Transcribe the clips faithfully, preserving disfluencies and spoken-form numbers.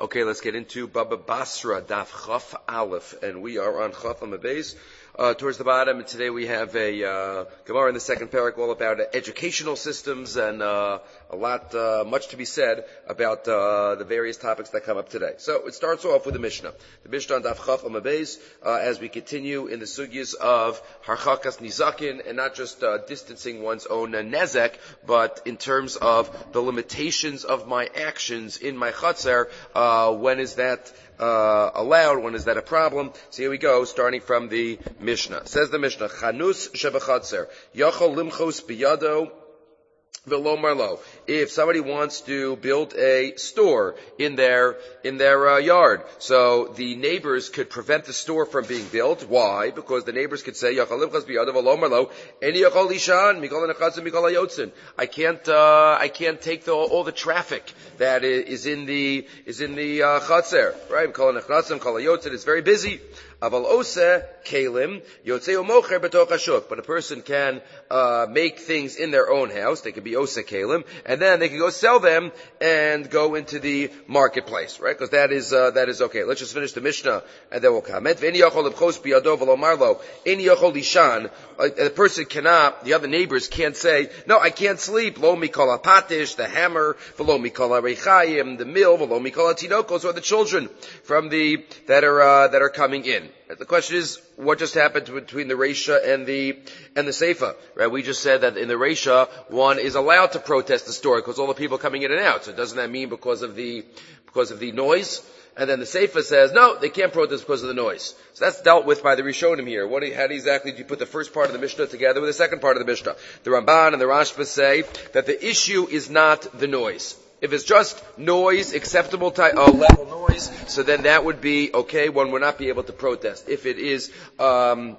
Okay, let's get into Baba Basra, Daf Chaf Aleph, and we are on Chaf Amabez. Uh, towards the bottom, and today we have a uh, Gemara in the second parak all about uh, educational systems and uh, a lot, uh, much to be said about uh, the various topics that come up today. So it starts off with the Mishnah. The Mishnah on Daf Chaf Amabez, uh, as we continue in the sugyas of Harchakas Nizakin, and not just uh, distancing one's own uh, nezek, but in terms of the limitations of my actions in my Chatzer, uh, when is that Uh, allowed, when is that a problem? So here we go, starting from the Mishnah. Says the Mishnah, Chanus shebachatzer, Yachol limchos biyado v'lo marlo. If somebody wants to build a store in their, in their uh, yard, so the neighbors could prevent the store from being built. Why? Because the neighbors could say, Yachol limchos biyado v'lo marlo, eni yachol lishan, mikol nechatzim, mikol hayotzin. I can't, uh, I can't take the, all the traffic that is in the, is in the, uh, chatzer, right? Mikol nechatzim, mikol hayotzin, it's very busy. Aval ose kalim yotzei umocher betoch hashuk. But a person can uh make things in their own house. They can be ose kalim, and then they can go sell them and go into the marketplace, right? Because that is uh, that is okay. Let's just finish the Mishnah and then we'll comment. V'eni yachol lebchos biyado v'lo marlo eni yachol lishan. The person cannot. The other neighbors can't say, no, I can't sleep. Lo mikol hapatish, the hammer. V'lo mikol harechayim, the mill. V'lo mikol hatinokos, or the children from the that are uh, that are coming in. The question is, what just happened between the Reisha and the and the Seifa? Right? We just said that in the Reisha, one is allowed to protest the store because all the people coming in and out. So doesn't that mean because of the because of the noise? And then the Seifa says, no, they can't protest because of the noise. So that's dealt with by the Rishonim here. What? How exactly do you put the first part of the Mishnah together with the second part of the Mishnah? The Ramban and the Rashba say that the issue is not the noise. If it's just noise, acceptable type, uh, level noise, so then that would be okay. One would not be able to protest. If it is um,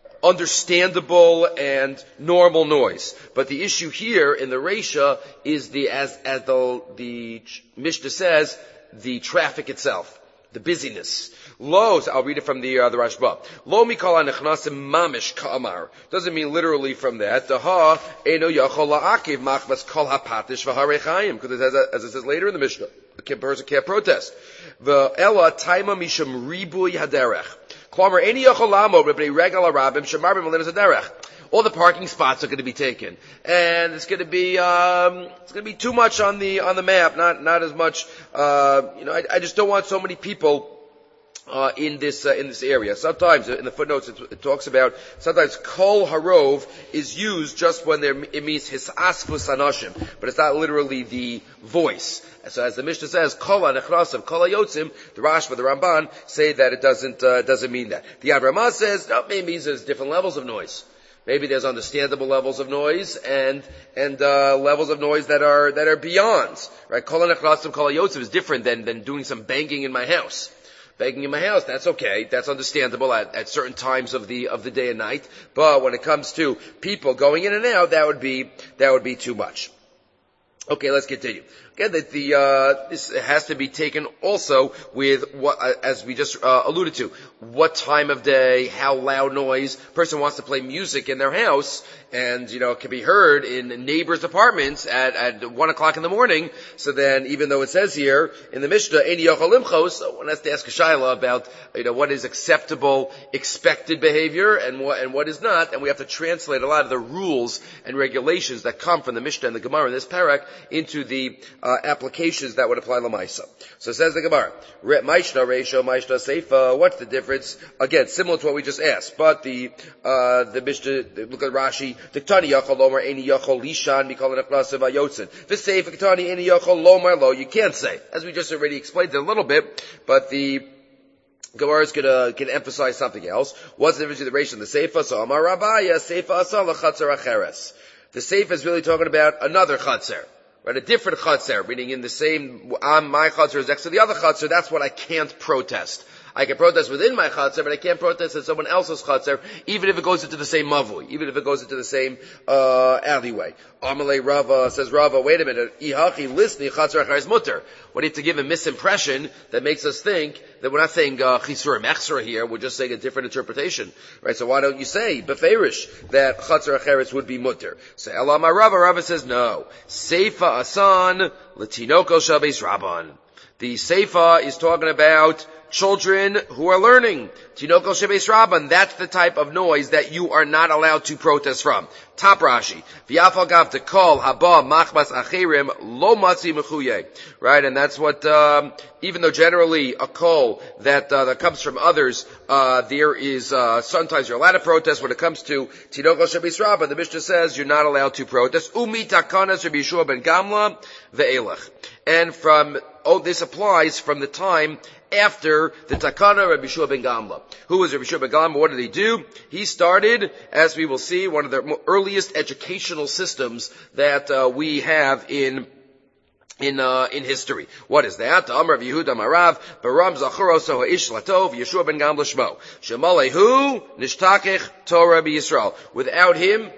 understandable and normal noise, but the issue here in the Reisha is the as as the the Mishnah says, the traffic itself. The busyness. Lo, I'll read it from the, uh, the Rashba. Lo mikol ha'nechnasim mamish ka'amar. Doesn't mean literally from that. The ha, eno yachol la'akiv machmas kol ha'patish v'harechayim. Because it says, as it says later in the Mishnah, the person can't protest. V'ela taima misham ribuy haderech. Klomer, eni yachol la'amod b'bnei regal ha'rabim shemarbim alinas haderech. All the parking spots are going to be taken, and it's going to be um, it's going to be too much on the on the map. Not not as much. Uh, you know, I, I just don't want so many people uh, in this uh, in this area. Sometimes in the footnotes it, it talks about sometimes kol harov is used just when there it means hisasfus anashim, but it's not literally the voice. So as the Mishnah says, kol hanechnasim, kol hayotzim, the Rashba, the Ramban say that it doesn't uh, doesn't mean that. The Avrama says no, maybe there's different levels of noise. Maybe there's understandable levels of noise and and uh, levels of noise that are that are beyond. Right? Kol hanechnasim, kol hayotzim is different than than doing some banging in my house. Banging in my house, that's okay. That's understandable at, at certain times of the of the day and night. But when it comes to people going in and out, that would be that would be too much. Okay, let's continue. Again, that the uh, this has to be taken also with what, uh, as we just uh, alluded to, what time of day, how loud noise. Person wants to play music in their house, and you know it can be heard in neighbors' apartments at at one o'clock in the morning. So then, even though it says here in the Mishnah, "Ein yochol limchos," one has to ask a shaila about you know what is acceptable, expected behavior, and what and what is not, and we have to translate a lot of the rules and regulations that come from the Mishnah and the Gemara in this parak into the uh, applications that would apply lamaisa. So says the Gemara, Maishna Reisha, Maishna Seifa. What's the difference? Again, similar to what we just asked, but the uh, the Mishnah, look at Rashi. Diktani yachol lomar eni yachol lishan mikol nechnasim hayotzin. V'seifa diktani eni yachol lomar lo. You can't say, as we just already explained it a little bit, but the Gemara is gonna, gonna emphasize something else. What's the difference between the Reisha and the Seifa? So Amar Rabaya, Seifa asal l'chatzer acheres. The Seifa is really talking about another chatzer. Right, a different chatzer, meaning in the same, on my chatzer is next to the other chatzer, that's what I can't protest. I can protest within my chatzer, but I can't protest in someone else's chatzer, even if it goes into the same mavui, even if it goes into the same uh alleyway. Amalei Rava says, Rava, wait a minute, ihachi lisni chatzer acharis mutter. We need to give a misimpression that makes us think that we're not saying uh, chisur mechsura here, we're just saying a different interpretation. Right, so why don't you say, beferish, that chatzer acharis would be mutter? So Elama Rava, Rava says, no. Seifa asan, latinoko shabes rabban. The Seifa is talking about children who are learning. Tinokol Shebeis Rabban, that's the type of noise that you are not allowed to protest from. Top Rashi. V'yafal gav tekol haba machbas achirim lo matzi mechuye. Right, and that's what, um, even though generally a call that, uh, that comes from others, uh, there is, uh, sometimes you're allowed to protest. When it comes to Tinokol Shebeis Rabban, the Mishnah says you're not allowed to protest. Umi takanas Rabbi Yeshua ben Gamla ve'elech. And from, oh, this applies from the time after the Takana Rabbi Yeshua ben Gamla. Who was Rabbi Yeshua ben Gamla? What did he do? He started, as we will see, one of the earliest educational systems that uh, we have in in uh, in history. What is that? Amar Rav Yehuda Marav Baram Zachuro So Ha'ish Latov Yeshua ben Gamla Shmo Shemalehu Nishtakech Torah b'Yisrael. Without him,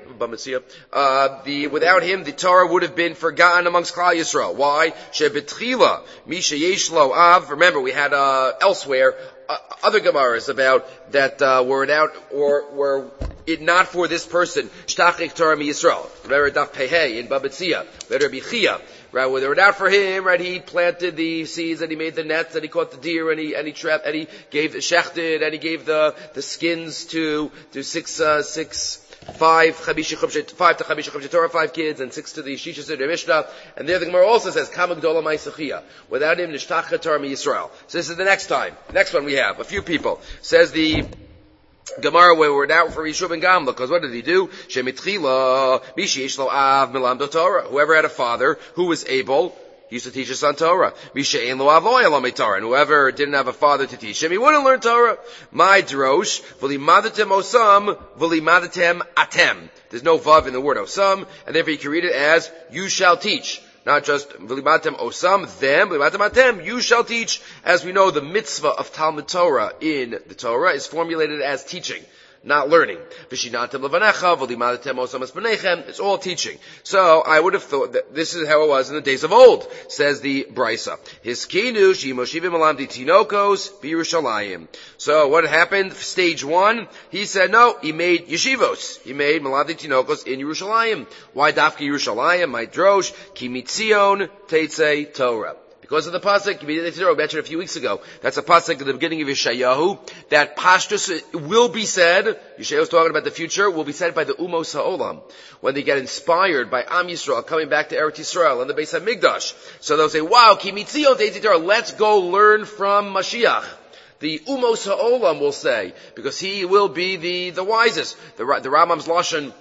uh, the without him the Torah would have been forgotten amongst Klal Yisrael. Why? Shebetchila Misha Yesh Lo Av. Remember, we had uh, elsewhere uh, other Gemaras about that uh, were it out or were it not for this person. Shtachech Torah b'Yisrael. Remember Daf Pehei in Babetzia. Better be Chia. Right, whether it were not for him, right, he planted the seeds and he made the nets and he caught the deer and he, and he trapped and he gave the shechted and he gave the, the skins to, to six, uh, six, five, chamisha chumshet, five to chamisha chumshet Torah, five kids and six to the Shisha Seder Mishnah. And there the Gemara also says, Kama Gdola Ma'isachia. Without him, Nishtachah Torah Yisrael. So this is the next time. Next one we have, a few people. Says the, Gemara, where we're now for Yeshua ben Gamla, because what did he do? Shemitchila, Mishi Yishlo Av Milamdo Torah. Whoever had a father who was able, he used to teach his son Torah. Misha Ein Lo Avoy Alomei Torah. And whoever didn't have a father to teach him, he wouldn't learn Torah. My drosh, V'limadatem Osam, V'limadatem Atem. There's no vav in the word Osam, and therefore you can read it as, you shall teach. Not just v'limatem osam, them, v'limatem atem, you shall teach. As we know, the mitzvah of Talmud Torah in the Torah is formulated as teaching, not learning. V'shinatem levanecha, v'limatem osam es b'nechem, it's all teaching. So, I would have thought that this is how it was in the days of old, says the Brisa. Hiskinu, shimoshivim alamdi tinokos, b'Yerushalayim. So, what happened? Stage one, he said no, he made yeshivos. He made malamdi tinokos in Yerushalayim. Why dafki Yerushalayim? My drosh, ki mitzion tetzei Torah. Because of the pasuk, we mentioned a few weeks ago. That's a pasuk at the beginning of Yeshayahu. That pashtus will be said. Yeshayahu was talking about the future. Will be said by the Umos Ha'olam when they get inspired by Am Yisrael coming back to Eretz Yisrael and the Beis Hamikdash. So they'll say, "Wow, ki mitzion tetzei Torah. Let's go learn from Mashiach." The Umos Ha'olam will say, because he will be the the wisest. The the Rambam's lashon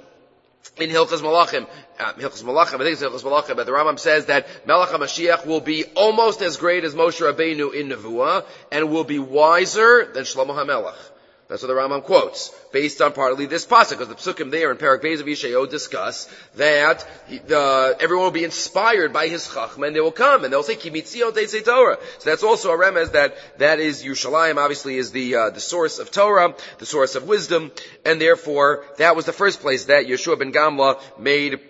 in Hilchos Malachim, uh, Hilchos Malachim, I think it's Hilchos Malachim, but the Rambam says that Melech HaMashiach will be almost as great as Moshe Rabbeinu in Nevuah, and will be wiser than Shlomo HaMelech. That's what the Rambam quotes, based on partly this pasuk, because the psukim there in Perek Beis of Yeshayahu discuss that he, uh, everyone will be inspired by his chachma, and they will come, and they'll say, Ki mitzion tetzei Torah. So that's also a remez that that is Yerushalayim, obviously, is the uh, the source of Torah, the source of wisdom, and therefore that was the first place that Yeshua ben Gamla made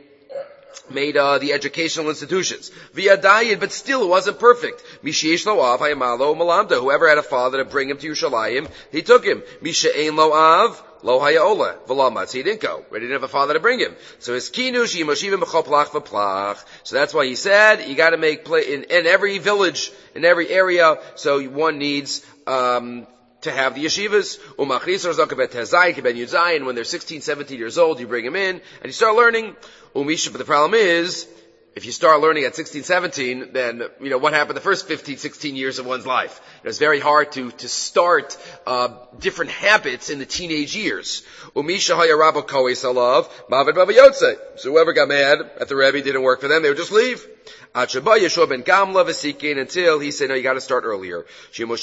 made uh, the educational institutions. Via Dayan, but still it wasn't perfect. Mishesh lo av hayamalo malamda. Whoever had a father to bring him to Yerushalayim, he took him. Misha ein lo av lo hayaola v'lamatz. He didn't go. He didn't have a father to bring him. So his kinush yimoshivim b'chol plach v'plach. So that's why he said you got to make play in, in every village, in every area. So one needs. Um, to have the yeshivas, when they're sixteen, seventeen years old, you bring them in, and you start learning. But the problem is, if you start learning at sixteen, seventeen, then, you know, what happened the first fifteen, sixteen years of one's life? It's very hard to, to start, uh, different habits in the teenage years. So whoever got mad at the Rebbe didn't work for them, they would just leave. Until he said, no, you gotta start earlier. Not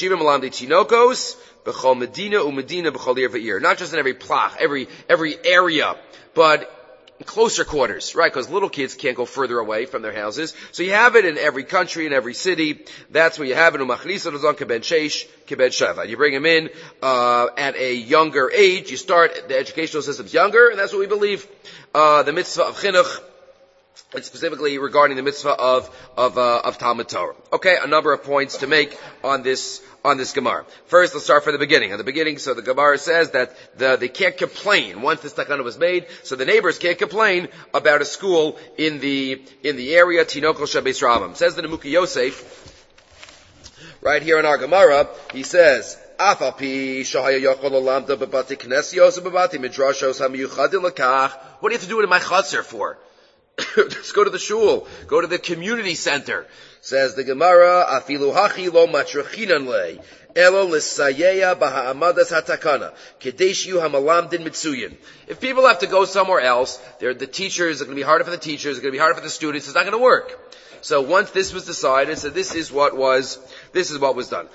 just in every plach, every, every area, but closer quarters, right? Because little kids can't go further away from their houses. So you have it in every country, in every city. That's where you have it. You bring them in, uh, at a younger age. You start the educational systems younger, and that's what we believe. Uh, the mitzvah of chinuch, it's specifically regarding the mitzvah of, of, uh, of Talmud Torah. Okay, a number of points to make on this, on this Gemara. First, let's start from the beginning. At the beginning, so the Gemara says that the, they can't complain once this takana was made, so the neighbors can't complain about a school in the, in the area, Tinokol Shebeis Rabban. Says the Nemuki Yosef, right here in our Gemara, he says, what do you have to do it in my chutzner for? Just go to the shul. Go to the community center. Says the Gemara, afilu hachi lo matrachinan le, elo l'sayeya baha'amadas hatakana, kedeshiu hamalamdin mitsuyin. If people have to go somewhere else, they're, the teachers, it's going to be harder for the teachers, it's going to be harder for the students, it's not going to work. So once this was decided, so this is what was, this is what was done.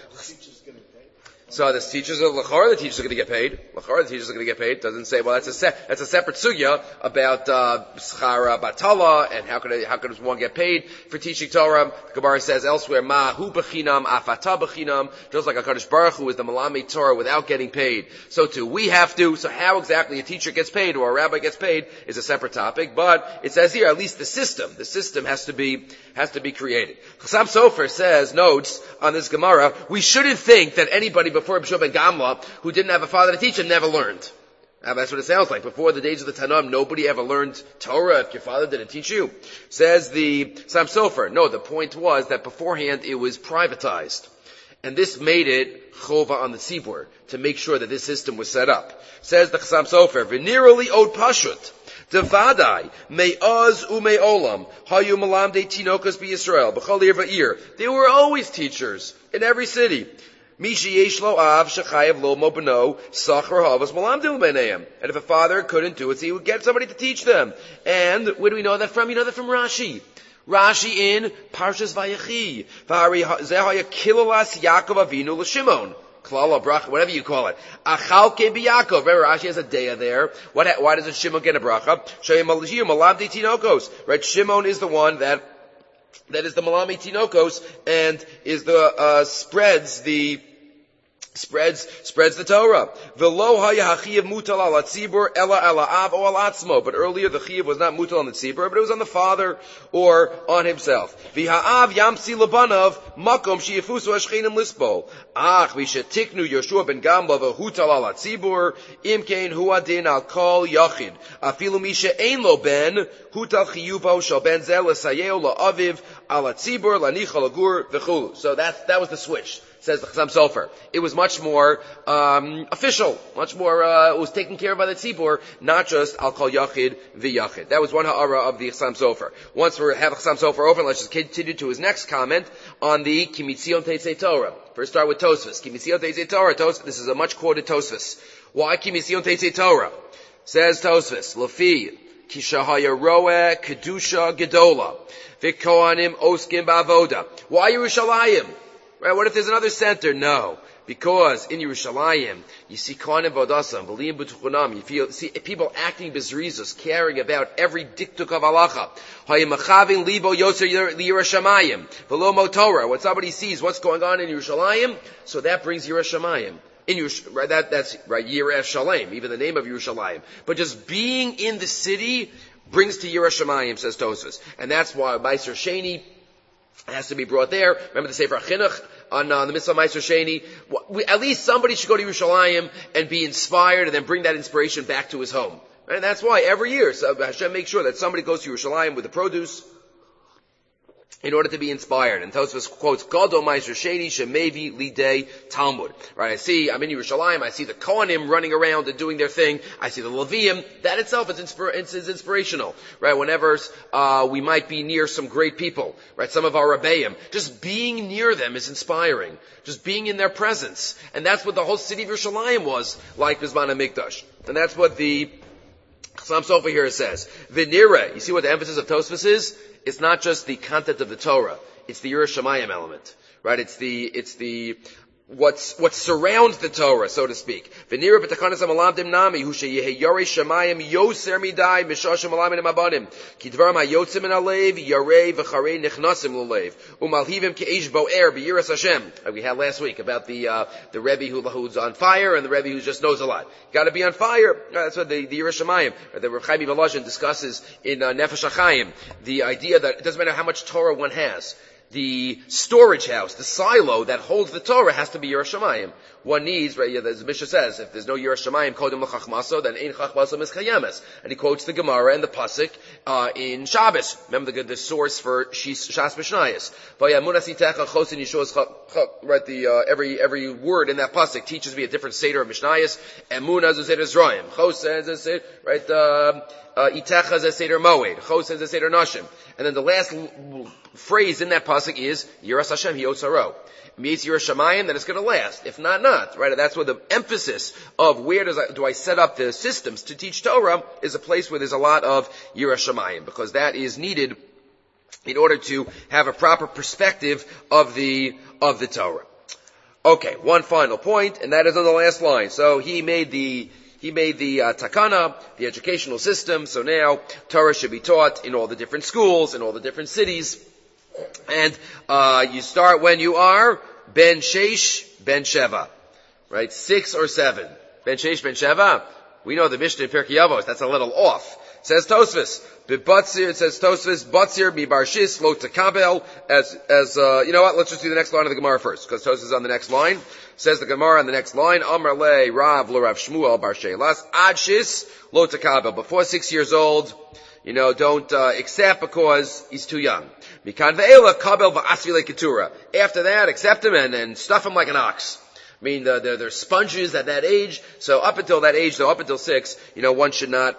So the teachers are l'chor, the teachers are going to get paid. L'chor, the teachers are going to get paid. Doesn't say, well, that's a se- that's a separate sugya about uh schara batala and how could how could one get paid for teaching Torah. The Gemara says elsewhere, ma hu b'chinam afata b'chinam, just like HaKadosh Baruch Hu is the malami Torah without getting paid. So too we have to. So how exactly a teacher gets paid or a rabbi gets paid is a separate topic. But it says here, at least the system, the system has to be has to be created. Chassam Sofer says, notes on this Gemara, we shouldn't think that anybody before B'Shua ben Gamla, who didn't have a father to teach him, never learned. Now, that's what it sounds like. Before the days of the Tanam, nobody ever learned Torah if your father didn't teach you. Says the Sam Sofer, no, the point was that beforehand it was privatized. And this made it chova on the tzibur, to make sure that this system was set up. Says the Chassam Sofer, v'nirali od pashut, devadai, me'oz u'me'olam, hayu malamdei tinokas b'Yisrael, b'chol ir va'ir. There were always teachers in every city. Mishi yesh lo av shechayev lo mo b'no sachar havas malamdim b'neihem. And if a father couldn't do it, so he would get somebody to teach them. And where do we know that from? You know that from Rashi. Rashi in Parshas Vayechi. V'hari zehaya kilolas Yaakov Avinu l'Shimon. Klala bracha, whatever you call it. Achal ke b'Yaakov. Remember, Rashi has a daya there. What, why does a Shimon get a bracha? Shayim malachiyim malamdi tinokos. Right? Shimon is the one that that is the malami tinokos and is the uh, spreads the Spreads, spreads the Torah. V'lo haya hachiyav mutal ala tzibur ela ala av o ala atzmo. But earlier the chiyav was not mutal on the tzibur, but it was on the father or on himself. V'ha'av yamsi labanav makom sheyifusu hashchenim lisbol. Ach v'shetiknu Yoshua ben Gamla v'hutal ala tzibur imkein hu adin al kol yachid. Afilu misha ein lo ben hutal chiyuvo shal ben zel l'sayeo la'aviv ala tzibur lanicha lagur v'chulu. So that that was the switch. Says the Chassam Sofer. It was much more um, official, much more. Uh, it was taken care of by the tzibur, not just I'll call Yachid the Yachid. That was one ha'ara of the Chassam Sofer. Once we have Chassam Sofer open, let's just continue to his next comment on the Kimitzion Teitzei Torah. First, start with Tosfos. Kimitzion Teitzei Torah. Tosfos. This is a much quoted Tosfos. Why Kimitzion Teitzei Torah? Says Tosfos. Lafi Kishahaya Roeh Kedusha Gedola V'Kohanim Oskim Ba'avoda. Why Yerushalayim? Right, what if there's another center? No. Because in Yerushalayim, you see Kohanim Vodasam, B'liyim B'tuchunam, you feel, see people acting bezrizus, caring about every diktuk of halacha. Hayimachavin libo yoser Yerushalayim, V'lo mo Torah. What somebody sees, what's going on in Yerushalayim, so that brings Yerushalayim. In Yerush, right, that, that's, right, Yerushalayim, even the name of Yerushalayim. But just being in the city brings to Yerushalayim, says Tosfos. And that's why Meiser Sheni has to be brought there. Remember the Sefer Chinuch on uh, the Mitzvah Meiser Sheni. We, at least somebody should go to Yerushalayim and be inspired, and then bring that inspiration back to his home. Right? And that's why every year so Hashem makes sure that somebody goes to Yerushalayim with the produce in order to be inspired. And Tosfos quotes, Gadol Meiser Sheni Shemevi Lidei Talmud. Right, I see, I'm in Yerushalayim, I see the Kohanim running around and doing their thing, I see the Leviim, that itself is, inspir- it's, is inspirational. Right, whenever, uh, we might be near some great people, right, some of our Rebbeim, just being near them is inspiring. Just being in their presence. And that's what the whole city of Yerushalayim was like Bizman HaMikdash. And that's what the Chassam Sofer here says. V'nira, you see what the emphasis of Tosfos is? It's not just the content of the Torah. It's the Yerushalayim element. Right? It's the, it's the, what's, what surrounds the Torah, so to speak. V'nira b'takanas ha'malamdim nami, hu sheyehe yorei shamayim yoser midai mishashim malamim abanim. Ki dvarim hayotzim min alev, yarei v'charei nichnasim l'lev. Umalhivim ke'esh bo'er b'yiras Hashem. Like we had last week about the, uh, the Rebbe who, who's on fire and the Rebbe who just knows a lot. You gotta be on fire. That's what the, the Yerushalayim, the Reb Chaim Volozhin discusses in uh, Nefesh HaChaim. The idea that it doesn't matter how much Torah one has. the storage house, the silo that holds the Torah has to be Yiras Shamayim. One needs, right, as the Mishnah says, if there's no Yiras Shamayim, Kodim l'chachmaso, then ein chachmaso mischayemes. And he quotes the Gemara and the Pasuk, uh, in Shabbos. Remember the, the source for Shas Mishnayos. Right, the, uh, every, every word in that Pasuk teaches me a different Seder of Mishnayos. Emunah is a Seder Zroim. Chos is a Seder, right, uh, Uh, Itecha is a Seder Moed. Chos is a Seder Nashim. And then the last l- l- phrase in that pasuk is Yiras Hashem Hiyotzaro. It means Yiras Shamayim, that it's going to last. If not, not. Right? That's where the emphasis of where does I, do I set up the systems to teach Torah is a place where there's a lot of Yiras Shamayim, because that is needed in order to have a proper perspective of the of the Torah. Okay, one final point, and that is on the last line. So he made the He made the uh, takana, the educational system, so now Torah should be taught in all the different schools, in all the different cities. And uh you start when you are Ben Sheish, Ben Sheva. Right? Six or seven. Ben Sheish, Ben Sheva. We know the Mishnah in Pirkei Avos, that's a little off. It says Tosfos. Batzir, it says Tosfos, Batzir, Mibarshis, Lo Takabel, as, as, uh, you know what, let's just do the next line of the Gemara first, because Tosfos is on the next line. Says the Gemara on the next line, Amar Le, Rav, Lo Rav Shmuel, Bar Shelas, Adshis, Lo Takabel. Before six years old, you know, don't, uh, accept because he's too young. Mikan Ve'ela, Kabel Va'asvi Le Ketura. After that, accept him and, and stuff him like an ox. I mean, the, the, they're sponges at that age, so up until that age, though, up until six, you know, one should not,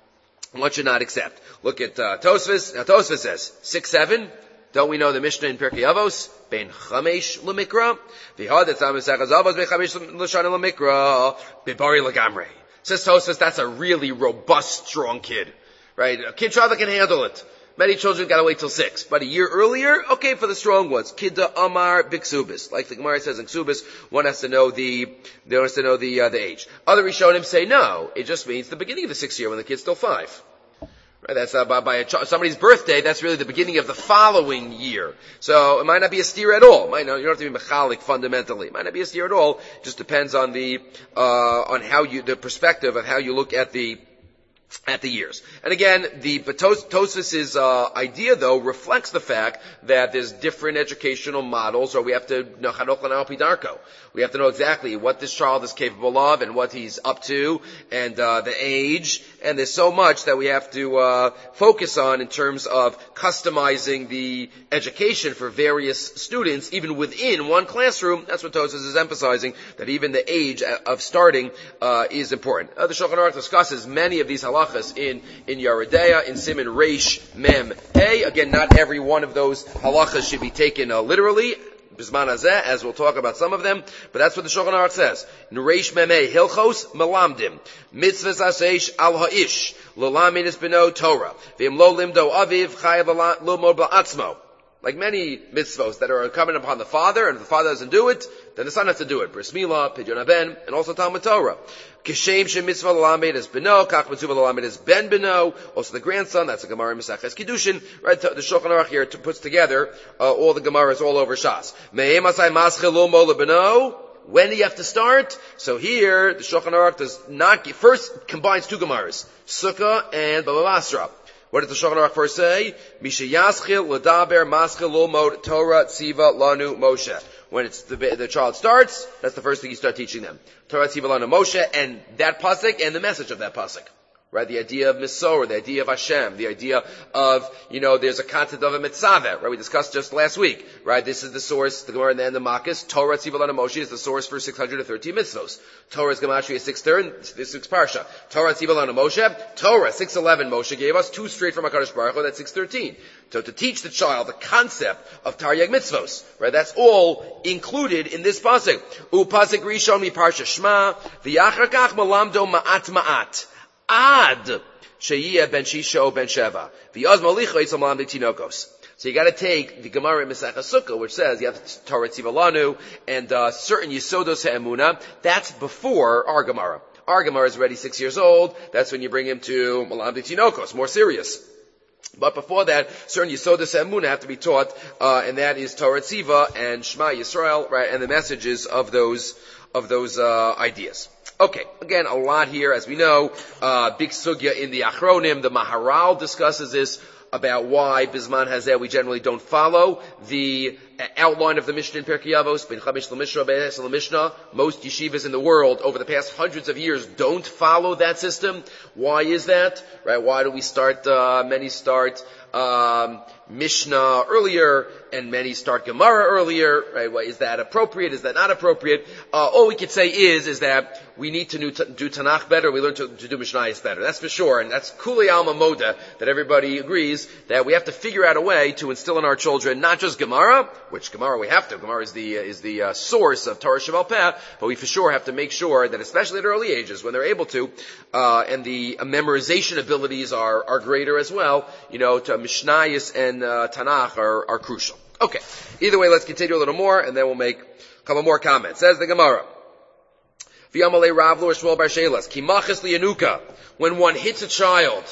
one should not accept. Look at uh, Tosfos. Now Tosfos says six, seven. Don't we know the Mishnah in Pirkei Avos? Ben chamesh lemikra. V'had etzam esachas avos ben chamesh l'shana lemikra. Bibari legamre. Says Tosfos, that's a really robust, strong kid, right? A kid child that can handle it. Many children gotta wait till six. But a year earlier, okay for the strong ones. Kidda Amar Biksubis. Like the Gemara says in Ksubis, one has to know the, one has to know the, uh, the age. Other Rishonim say no. It just means the beginning of the sixth year when the kid's still five. Right? That's, uh, by, by a ch- somebody's birthday, that's really the beginning of the following year. So it might not be a steer at all. It might not, you don't have to be mechalik fundamentally. It might not be a steer at all. It just depends on the, uh, on how you, the perspective of how you look at the, at the years. And again, the Tosfos' uh, idea, though, reflects the fact that there's different educational models, or we have to know Chanoch L'Nao Pidarko. We have to know exactly what this child is capable of and what he's up to, and uh, the age. And there's so much that we have to uh, focus on in terms of customizing the education for various students, even within one classroom. That's what Tosfos is emphasizing, that even the age of starting uh, is important. Uh, the Shulchan Aruch discusses many of these halachas in in Yeridea, in Siman Reish Mem Hey. Again, not every one of those halachas should be taken uh, literally, Bisman Hazeh, as we'll talk about some of them, but that's what the Shulchan Aruch says. In Reish Mem Hey, Hilchos Melamdim, Mitzvahs Aseish Al Ha'ish, L'Lamin Es Beno Torah, V'im Lo Limdo Aviv Chayav Lomod Ba'atzmo. Like many mitzvos that are incumbent upon the father, and if the father doesn't do it, then the son has to do it. Bris Milah, Pidyon Haben, and also Talmud Torah. Kishem Shem Mitzvah L'Lamed Es Beno, Kach Mitzvah L'Lamed Es Ben Beno, also the grandson, that's a Gemara in Maseches Kiddushin, right? The Shulchan Aruch here puts together uh, all the Gemaras all over Shas. Me'em Asai Maschel Lomo L'Beno. When do you have to start? So here, the Shulchan Aruch does not, first combines two Gemaras, Sukkah and Baba Basra. What does the Shulchan Aruch first say? Misha Yaschil L'Daber Maschil L'Lmod Torah Tziva Lanu Moshe. When it's the, the child starts, that's the first thing you start teaching them. Torah Tziva Lanu Moshe, and that pasuk and the message of that pasuk. Right? The idea of Misor, the idea of Hashem, the idea of, you know, there's a concept of a mitzvah, right? We discussed just last week, right? This is the source, the Gemara and then the Makkas. Torah Tziva Lanu Moshe is the source for six hundred thirteen mitzvos. Torah is Gematria six thirty, six parsha. Torah Tziva Lanu Moshe, Torah six eleven Moshe gave us, two straight from HaKadosh Baruch Hu, that's six thirteen. So to teach the child the concept of Taryag mitzvos, right? That's all included in this pasuk. U pasuk Rishon mi parsha Shema, v'yachar kach malamdo ma'at ma'at. Ad sheyiyeh ben shisha ben sheva. V'yaz malicha yitzam malam tinokos. So you got to take the Gemara in Maseches Sukkah, which says you have Torah Tziva Lanu and uh, certain Yisodos HaEmunah. That's before our Gemara. Our Gemara is already six years old. That's when you bring him to Malam Tinokos, more serious. But before that, certain Yisodos HaEmunah have to be taught, uh, and that is Torah Tziva and Shema Yisrael, right, and the messages of those of those uh, ideas. Okay, again, a lot here, as we know. Uh, big sugya in the Achronim. The Maharal discusses this about why Bisman Hazeh we generally don't follow the outline of the Mishnah in Pirkei Avos, Ben Chamish L'Mishnah, Ben Esel L'Mishnah. Most yeshivas in the world over the past hundreds of years don't follow that system. Why is that? Right? Why do we start, uh, many start, um, Mishnah earlier, and many start Gemara earlier, right? Well, is that appropriate? Is that not appropriate? Uh, all we could say is, is that we need to do, do Tanakh better, we learn to, to do Mishnayos better. That's for sure, and that's Kuli Alma Moda, that everybody agrees that we have to figure out a way to instill in our children not just Gemara, which Gemara we have to, Gemara is the, uh, is the, uh, source of Torah Sheval Peh, but we for sure have to make sure that, especially at early ages, when they're able to, uh, and the uh, memorization abilities are, are greater as well, you know, to Mishnayos and, uh, Tanakh are, are crucial. Okay. Either way, let's continue a little more, and then we'll make a couple more comments. Says the Gemara. V'yamalei Rav Lo Shmuel Bar Shelas. Kimachas liyanuka. When one hits a child,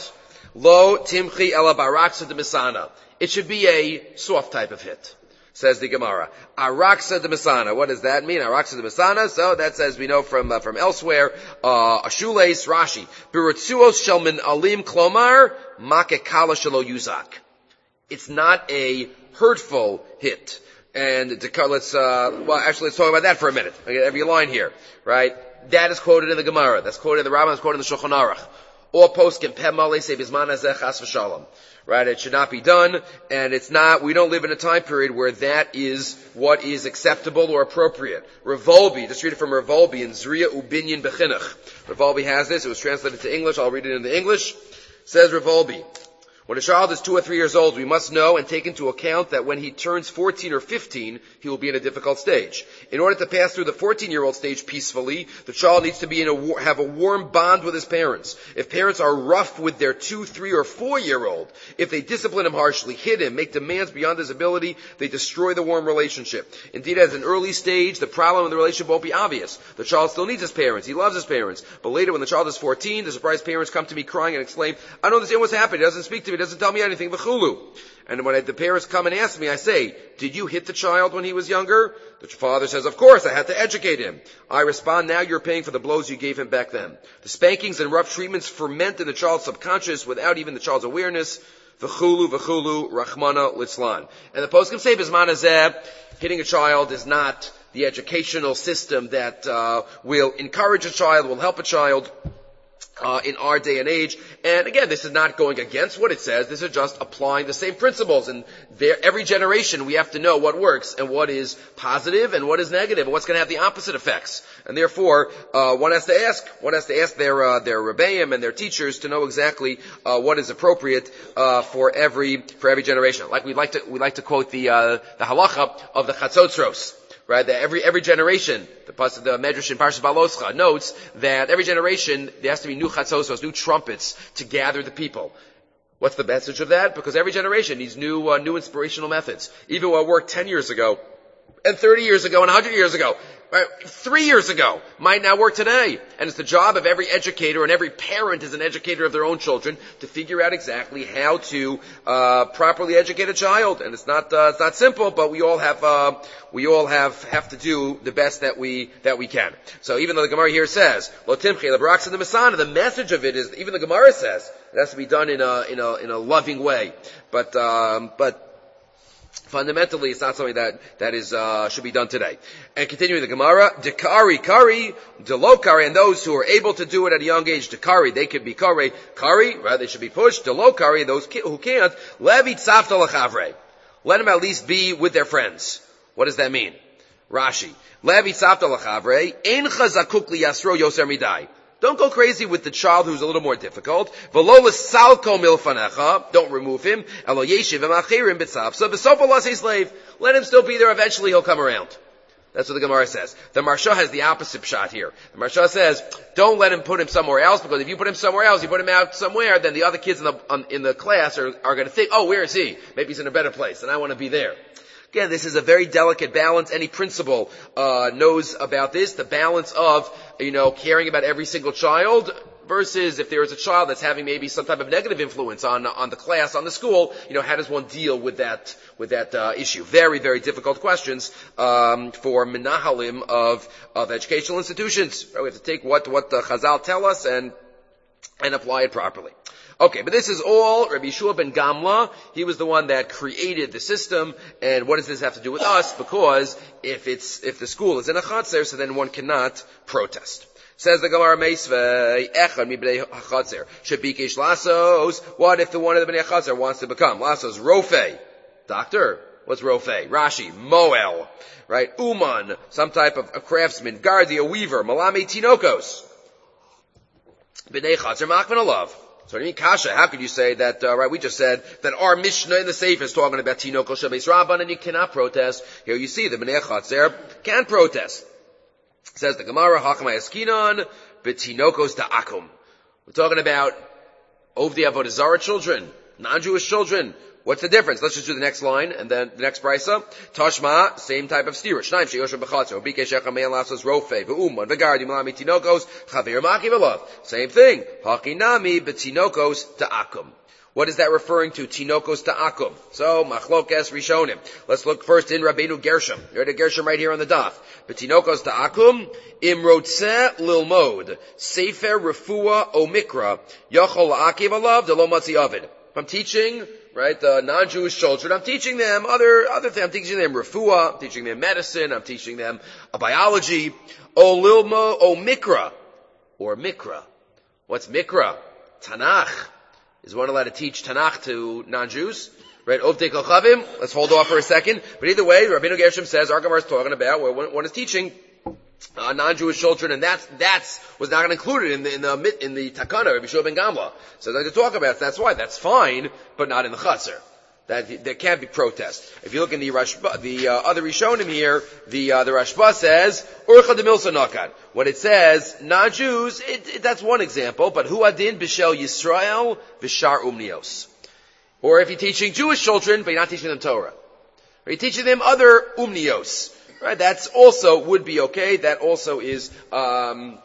lo timchi ela baraksa de misana. It should be a soft type of hit. Says the Gemara. Araksa de misana. What does that mean? Araksa de misana. So that says we know from uh, from elsewhere. Uh, Ashules Rashi. Birutzuos shel min alim klomar makekala shelo yuzak. It's not a hurtful hit. And to, let's, uh, well, actually, let's talk about that for a minute. I get every line here, right? That is quoted in the Gemara. That's quoted in the Rambam. That's quoted in the Shulchan Aruch. All poskim pemale say bisman hazeh chas v'shalom. Right? It should not be done, and it's not. We don't live in a time period where that is what is acceptable or appropriate. Revolbi, just read it from Revolbi in Zriya Ubinyan Bechinuch. Revolbi has this. It was translated to English. I'll read it in the English. Says Revolbi. When a child is two or three years old, we must know and take into account that when he turns fourteen or fifteen, he will be in a difficult stage. In order to pass through the fourteen-year-old stage peacefully, the child needs to be in a, have a warm bond with his parents. If parents are rough with their two, three, or four-year-old, if they discipline him harshly, hit him, make demands beyond his ability, they destroy the warm relationship. Indeed, at an early stage, the problem in the relationship won't be obvious. The child still needs his parents. He loves his parents. But later, when the child is fourteen, the surprised parents come to me crying and exclaim, I don't understand what's happening. He doesn't speak to me. He doesn't tell me anything. V'chulu. And when I, the parents come and ask me, I say, did you hit the child when he was younger? The father says, of course, I had to educate him. I respond, now you're paying for the blows you gave him back then. The spankings and rough treatments ferment in the child's subconscious without even the child's awareness. V'chulu, v'chulu, rachmana litzlan. And the poskim say, bisman hazeh, hitting a child is not the educational system that uh, will encourage a child, will help a child. Uh, in our day and age. And again, this is not going against what it says. This is just applying the same principles. And there, every generation we have to know what works and what is positive and what is negative and what's going to have the opposite effects. And therefore, uh, one has to ask, one has to ask their, uh, their rebbeim and their teachers to know exactly, uh, what is appropriate, uh, for every, for every generation. Like we like to, we like to quote the, uh, the halacha of the chatzotzros. Right, that every, every generation, the pasuk, the Medrash in Parshas Baloscha notes that every generation, there has to be new chatzos, new trumpets to gather the people. What's the message of that? Because every generation needs new, uh, new inspirational methods. Even what worked ten years ago, and thirty years ago, and one hundred years ago, right, three years ago, might not work today. And it's the job of every educator, and every parent is an educator of their own children, to figure out exactly how to, uh, properly educate a child. And it's not, uh, it's not simple, but we all have, uh, we all have, have to do the best that we, that we can. So even though the Gemara here says, Lo timchi lebaraksa de misana, the message of it is, even the Gemara says, it has to be done in a, in a, in a loving way. But, um, but, fundamentally, it's not something that, that is, uh, should be done today. And continuing the Gemara, Dekari, Kari, Delokari, and those who are able to do it at a young age, Dekari, they could be Kari, Kari, right, they should be pushed, Delokari, those who can't, Levi Tzavta Lechavre. Let them at least be with their friends. What does that mean? Rashi. Levi Tzavta Lechavre, Ein Chazakuk Liyasro Yoser Midai. Don't go crazy with the child who's a little more difficult. V'lo l'salko milfanecha. Don't remove him. Elo yeshiv v'machirim b'tzapsa. V'sof Allah say slave. Let him still be there. Eventually he'll come around. That's what the Gemara says. The Marsha has the opposite shot here. The Marsha says, don't let him put him somewhere else, because if you put him somewhere else, you put him out somewhere, then the other kids in the, um, in the class are, are going to think, oh, where is he? Maybe he's in a better place, and I want to be there. Again, this is a very delicate balance. Any principal uh knows about this. The balance of, you know, caring about every single child versus if there is a child that's having maybe some type of negative influence on on the class, on the school, you know, how does one deal with that with that uh issue? Very, very difficult questions um for menahalim of of educational institutions. We have to take what what the Chazal tell us and and apply it properly. Okay, but this is all Rabbi Yeshua ben Gamla. He was the one that created the system. And what does this have to do with us? Because if it's, if the school is in a chatzer, so then one cannot protest. Says the Gemara Meisvei, Echad mi b'nei chatzer, shebikesh lasos. What if the one of the b'nei chatzer wants to become? Lasos rofei. Doctor. What's rofei? Rashi. Moel. Right? Uman. Some type of a craftsman. Gardi, a weaver. Malame tinokos. B'nei chatzer machman alav. So what do you mean, Kasha? How could you say that, uh, right, we just said that our Mishnah in the Sefer is talking about Tinoko Shabbos Rabban and you cannot protest. Here you see the B'nei Chatzer can protest. Says the Gemara, Hachamay Eskinon, B'tinokos Da'akum. We're talking about Ovdi Avodah Zarah children, non-Jewish children. What's the difference? Let's just do the next line and then the next brisa. Tashma, same type of steer. Shnaim sheyoshem b'chatzer. Bikesh echamein lasos rofei v'uman v'gardi malami tinokos chaver maki v'lov. Same thing. Hakinami b'tinokos ta'akum. What is that referring to? Tinokos ta'akum. So machlokes rishonim. Let's look first in Rabbeinu Gershom. You're at Gershom right here on the daf. B'tinokos ta'akum imrotzeh lilmod sefer refuah o mikra yachol la'akiv alav delo matzi avid. I'm teaching, right, the non-Jewish children, I'm teaching them other, other things. I'm teaching them refuah, I'm teaching them medicine, I'm teaching them a biology. O lilmo, o mikra, or mikra. What's mikra? Tanakh. Is one allowed to teach Tanakh to non-Jews? Right, Ovdei Kochavim, let's hold off for a second. But either way, Rabbeinu Gershom says, our Gemara is talking about where one, one is teaching Uh, non-Jewish children, and that's, that's, was not included in the, in the, in the Takana, Rabbi Yeshua ben Gamla. So they're going to talk about it, that's why, that's fine, but not in the Chatzar. That, there can't be protest. If you look in the Rashba, the, uh, other Rishonim here, the, uh, the Rashba says, Urcha de Milsa Nakan. When it says, non-Jews, it, it, that's one example, but Hu Adin B'Shel Yisrael V'Shar Umnios. Or if you're teaching Jewish children, but you're not teaching them Torah. Or you're teaching them other Umnios. Right, that's also would be okay. That also is um,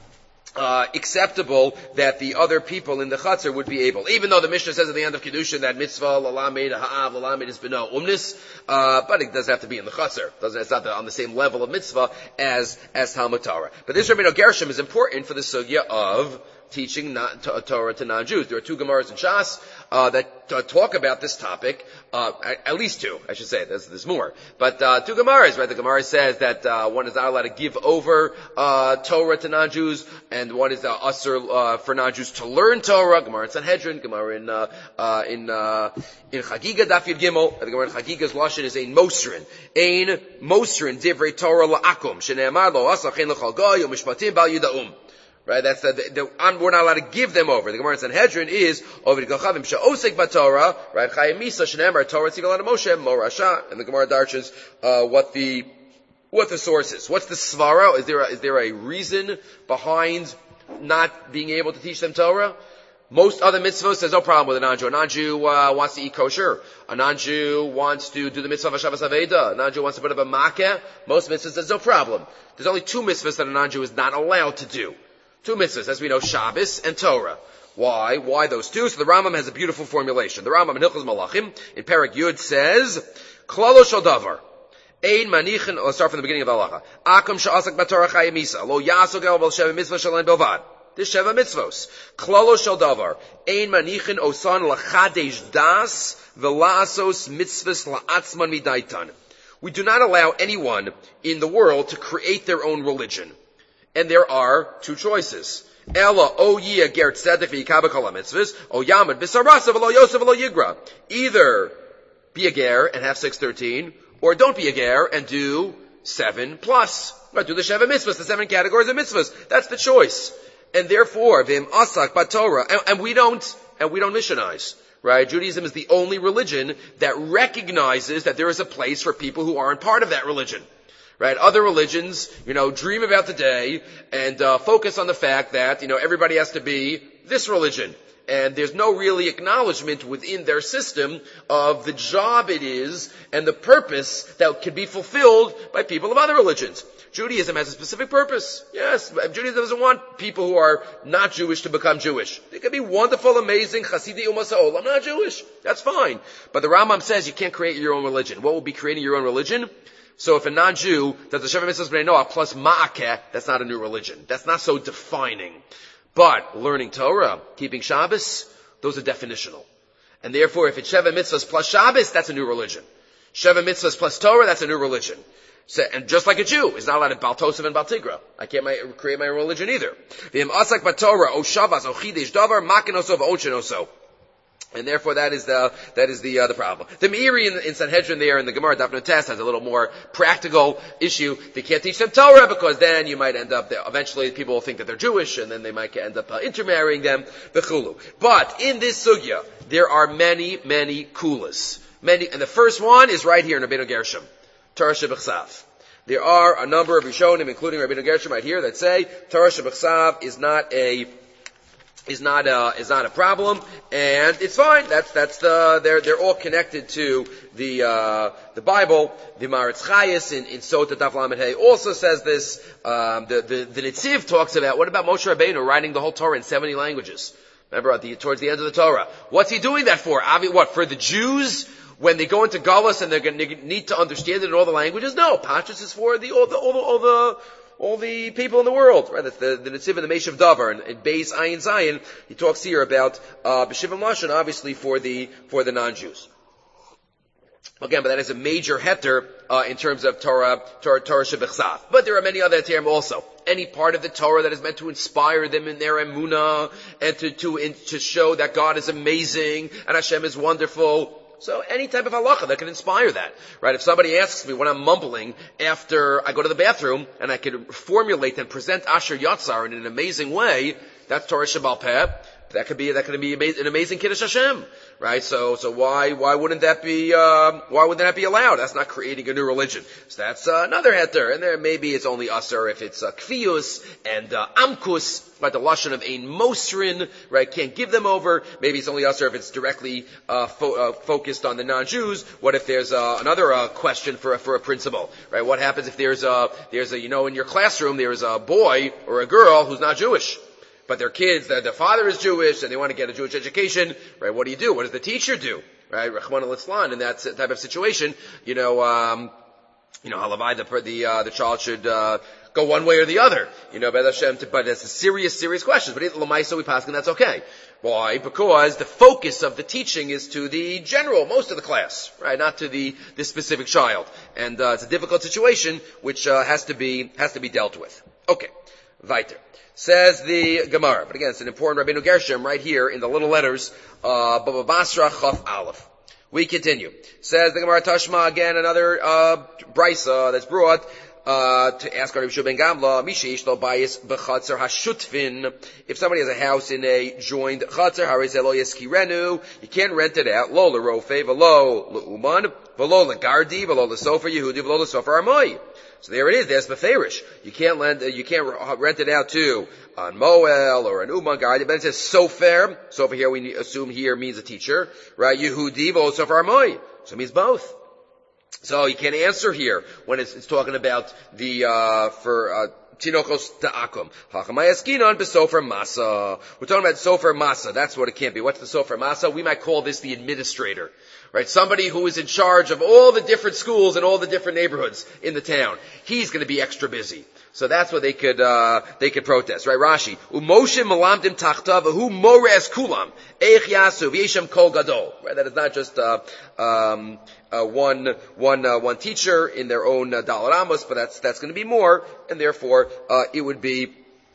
uh, acceptable. That the other people in the chutzner would be able, even though the Mishnah says at the end of Kedushin that mitzvah lalamed ha'av lalamed is beno umnis, uh, but it does have to be in the chutzner. Doesn't it's not on the same level of mitzvah as as Talmud Torah. But this Rabbeinu Gershom is important for the sugya of teaching not, to, Torah to non-Jews. There are two Gemaras in Shas uh, that uh, talk about this topic. Uh, at least two, I should say. There's, there's more, but uh, two Gemaras, right? The Gemara says that uh, one is not allowed to give over uh, Torah to non-Jews, and one is uh, usher uh, for non-Jews to learn Torah. Gemara in Sanhedrin, Gemara in uh, uh, in uh, in Chagiga Daf Yud Gimel. The Gemara in Chagiga's lashon is ein mosrin, ein mosrin divrei Torah la'akum shene'amar lo asachen l'chal goy u'mishpatim bal yudaum. Right, that's the, the, the I'm, we're not allowed to give them over. The Gemara in Sanhedrin is over the Kochavim she'osek b'Torah, right? Chayim Misa shenemar Torah tzigal ad Moshe mo Rasha, and the Gemara darshans uh, what the what the source is. What's the svara? Is there a, is there a reason behind not being able to teach them Torah? Most other mitzvahs, there's no problem with a non-Jew. A non-Jew uh, wants to eat kosher. A non-Jew wants to do the mitzvah of Shabbos Aveda. A non-Jew wants to put up a makkah. Most mitzvahs, there's no problem. There's only two mitzvahs that a non-Jew is not allowed to do. Two mitzvahs, as we know, Shabbos and Torah. Why? Why those two? So the Rambam has a beautiful formulation. The Rambam in Hilchos Malachim, in Perek Yud, says, Klalo shel davar. Ein manichin, let's start from the beginning of the halacha. Akum she'asak b'Torah chayim misa. Lo yasok el b'al sheva mitzvah shalain belvad. This sheva mitzvos. Klalo shel davar. Ein manichin osan lachadesh das v'la'asos mitzvahs la'atzman midaitan. We do not allow anyone in the world to create their own religion. And there are two choices. Ella o yia ger tzedek v'yikabel kol mitzvahs, o yamad b'sarasa v'lo yosef v'lo yigra. Either be a ger and have six thirteen, or don't be a ger and do seven plus. Right, do the sheva mitzvahs, the seven categories of mitzvahs. That's the choice. And therefore, v'im asak b'Torah, and, and we don't, and we don't missionize. Right? Judaism is the only religion that recognizes that there is a place for people who aren't part of that religion. Right? Other religions, you know, dream about the day and uh, focus on the fact that, you know, everybody has to be this religion. And there's no really acknowledgement within their system of the job it is and the purpose that can be fulfilled by people of other religions. Judaism has a specific purpose. Yes, Judaism doesn't want people who are not Jewish to become Jewish. They can be wonderful, amazing, Chasidei Umas Ha'olam. I'm not Jewish. That's fine. But the Rambam says you can't create your own religion. What will be creating your own religion? So if a non-Jew does the Sheva Mitzvahs B'nai Noach plus Ma'akeh, that's not a new religion. That's not so defining. But learning Torah, keeping Shabbos, those are definitional. And therefore, if it's Sheva Mitzvahs plus Shabbos, that's a new religion. Sheva Mitzvahs plus Torah, that's a new religion. So, and just like a Jew is not allowed to Baal Tosef and Baal Tigra. I can't my, create my own religion either. V'im asak b'Torah, o Shavas, o Chidesh Davar, makinoso v'ochenoso. And therefore, that is the that is the uh, the problem. The Meiri in, in Sanhedrin there in the Gemara Daf Notes has a little more practical issue. They can't teach them Torah because then you might end up there. Eventually, people will think that they're Jewish, and then they might end up uh, intermarrying them. Bechulu. But in this sugya, there are many many kulas. Many, and the first one is right here in Rabbeinu Gershom, Torah Shebechsav. There are a number of Rishonim, including Rabbeinu Gershom right here, that say Torah Shebechsav is not a is not a, is not a problem, and it's fine. That's, that's the, they're, they're all connected to the, uh, the Bible. The Maritz Chayes in, in Sota Daf Lamed Hey also says this. Um, the, the, the Netziv talks about, what about Moshe Rabbeinu writing the whole Torah in seventy languages? Remember, at the, towards the end of the Torah. What's he doing that for? What, for the Jews? When they go into Galus and they're going to need to understand it in all the languages? No, Pashtus is for the, all the, all the, all the, all the people in the world, right? That's the, the Netziv and the Meshav Davar, and, and Beis Ayin Zion, he talks here about, uh, B'Shivim Lashon, obviously for the, for the non-Jews. Again, but that is a major heter, uh, in terms of Torah, Torah, Torah Shebechsav. But there are many other heterim also. Any part of the Torah that is meant to inspire them in their emunah, and to, to, in, to show that God is amazing, and Hashem is wonderful. So any type of halacha that can inspire that, right? If somebody asks me when I'm mumbling after I go to the bathroom and I can formulate and present Asher Yatzar in an amazing way, that's Torah Shebal Peh. That could be, that could be an amazing Kiddush Hashem, right? So, so why, why wouldn't that be, uh, why wouldn't that be allowed? That's not creating a new religion. So that's uh, another heter. And there, maybe it's only usher if it's uh, kfiyus and uh, amkus, right? The lashon of ein mosrin, right? Can't give them over. Maybe it's only usher if it's directly uh, fo- uh, focused on the non-Jews. What if there's uh, another uh, question for for a principal, right? What happens if there's a there's a you know in your classroom there's a boy or a girl who's not Jewish? But their kids, their, their father is Jewish, and they want to get a Jewish education, right? What do you do? What does the teacher do? Right? Rachmana litzlan, in that type of situation, you know, um, you know, halavai, the, the, uh, the child should, uh, go one way or the other. You know, B'ez Hashem, but it's a serious, serious question. But l'maisa we pass, and that's okay. Why? Because the focus of the teaching is to the general, most of the class, right? Not to the, the specific child. And, uh, it's a difficult situation, which, uh, has to be, has to be dealt with. Okay. Weiter. Says the Gemara, but again, it's an important Rabbeinu Gershom right here in the little letters, uh, Baba Basra Chaf Aleph. We continue. Says the Gemara Tashma, again, another, uh, brisa that's brought, uh, to ask Rabbi Shua ben Gamla, Mishish lo bayis b'chatzer hashutfin. If somebody has a house in a joined chatzer, harizeh lo yeskirenu, you can't rent it out, lo l'rofe, v'lo l'uman, v'lo l'gardi, v'lo l'sofer Yehudi, v'lo l'sofer Amoy. So there it is. There's Beferish. You can't lend, uh, you can't rent it out to an Moel or an Uman guy. But it says Sofer. Sofer here we assume here means a teacher, right? Yehudi v'lo Sofer Amoy. So it means both. So you can't answer here when it's, it's talking about the uh for uh Tinokos ta'akum. Hachamayaskinon besofer masa. We're talking about sofer masa. That's what it can't be. What's the sofer masa? We might call this the administrator. Right? Somebody who is in charge of all the different schools and all the different neighborhoods in the town. He's going to be extra busy. So that's what they could, uh, they could protest. Right? Rashi. Umoshe malamdim tachtav hu mores kulam. Eich yasu v'yeshem kol gadol. Right? That is not just, uh, um, uh, one, one, uh, one teacher in their own, uh, Daled Amos, but that's, that's going to be more, and therefore, uh, it would be,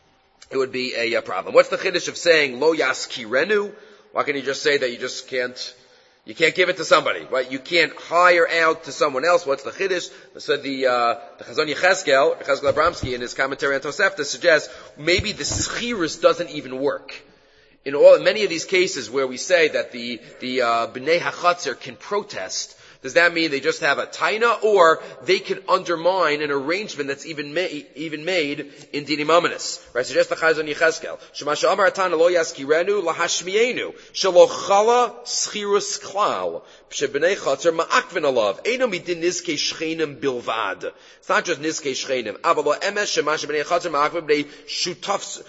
it would be a, a problem. What's the chiddush of saying lo yaskirenu? Why can't you just say that you just can't, you can't give it to somebody, right? You can't hire out to someone else. What's the chiddush? So the, uh, the Chazon Yechezkel, Yechezkel Abramsky, in his commentary on Tosefta suggests maybe the schirus doesn't even work. In all, in many of these cases where we say that the, the, uh, B'nai HaChatzer can protest, does that mean they just have a taina, or they can undermine an arrangement that's even made, even made in dinim amanis? Right? So just the Chazon Yechezkel. Shema she'amar atana lo yaskirenu lahashmienu shelo chala schirus klal shebnei chatzer ma'akvin alav eino midin nizkei shchenim bilvad. It's not just nizkei shchenim. Avalo emes shema shebnei chatzer ma'akvin bnei shutafs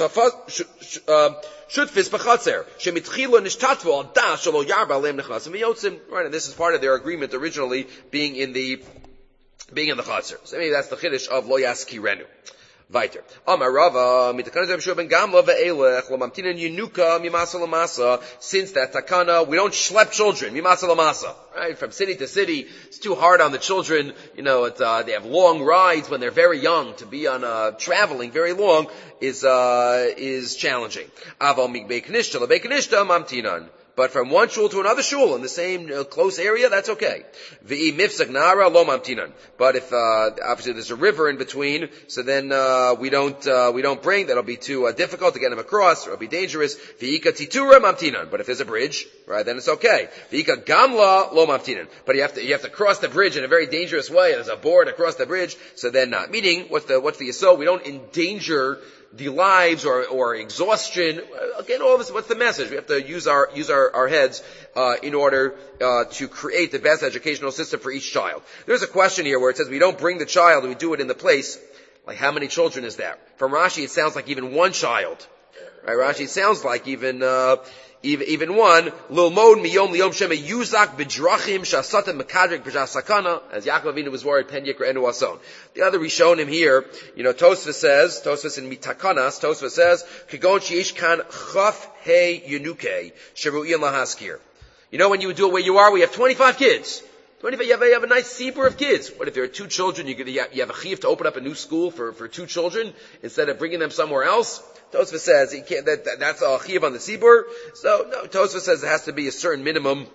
shutafas shutfis b'chatzer shemitchilo nishtatvu al da shelo yarba leim nechnasim v'yotzim. Right, and this is part of their agreement originally being in the being in the chatzar. So maybe that's the chiddush of lo yaskirenu. Weiter. Amar Rava, mitakanas Rabbi Shua ben Gamla ve'elech lamamtinan yenuka mimasa lamasa. Since that takana, we don't schlep children mimasa lamasa. Right, from city to city, it's too hard on the children. You know, it's, uh, they have long rides when they're very young. To be on uh, traveling very long is uh, is challenging. Aval migbei knishta lebei knishta mamtinan. But from one shul to another shul in the same uh, close area, that's okay. V'i mifsak nara lo mamtinan. But if uh, obviously there's a river in between, so then uh, we don't uh, we don't bring. That'll be too uh, difficult to get them across. It'll be dangerous. V'ika titura mamtinan. But if there's a bridge, right, then it's okay. V'ika gamla lo mamtinan. But you have to you have to cross the bridge in a very dangerous way. There's a board across the bridge, so then not. Meaning, what's the what's the yisod? We don't endanger the lives or, or exhaustion. Again, all this, what's the message? We have to use our, use our, our heads, uh, in order, uh, to create the best educational system for each child. There's a question here where it says we don't bring the child, we do it in the place. Like, how many children is there? From Rashi, it sounds like even one child. Right, Rashi, it sounds like even, uh, even, even one, Lilmod miyom liyom shema yuzak b'drachim shasatem mekadrik b'jasakana, as Yaakov Avinu was worried, pen yikra enu ason. The other Rishonim here, you know, Tosfos says, Tosfos in Mitakanas, Tosfos says, Kagon sheish kan chaf he yenuke, sheru'in lahaskir. You know, when you do it where you are, we have twenty-five kids. twenty-five, you have a, you have a nice seeper of kids. What if there are two children, you, you have a chiyuv to open up a new school for, for two children, instead of bringing them somewhere else? Tosfos says he can't, that, that, that's a chiyuv on the seabur. So, no, Tosfos says it has to be a certain minimum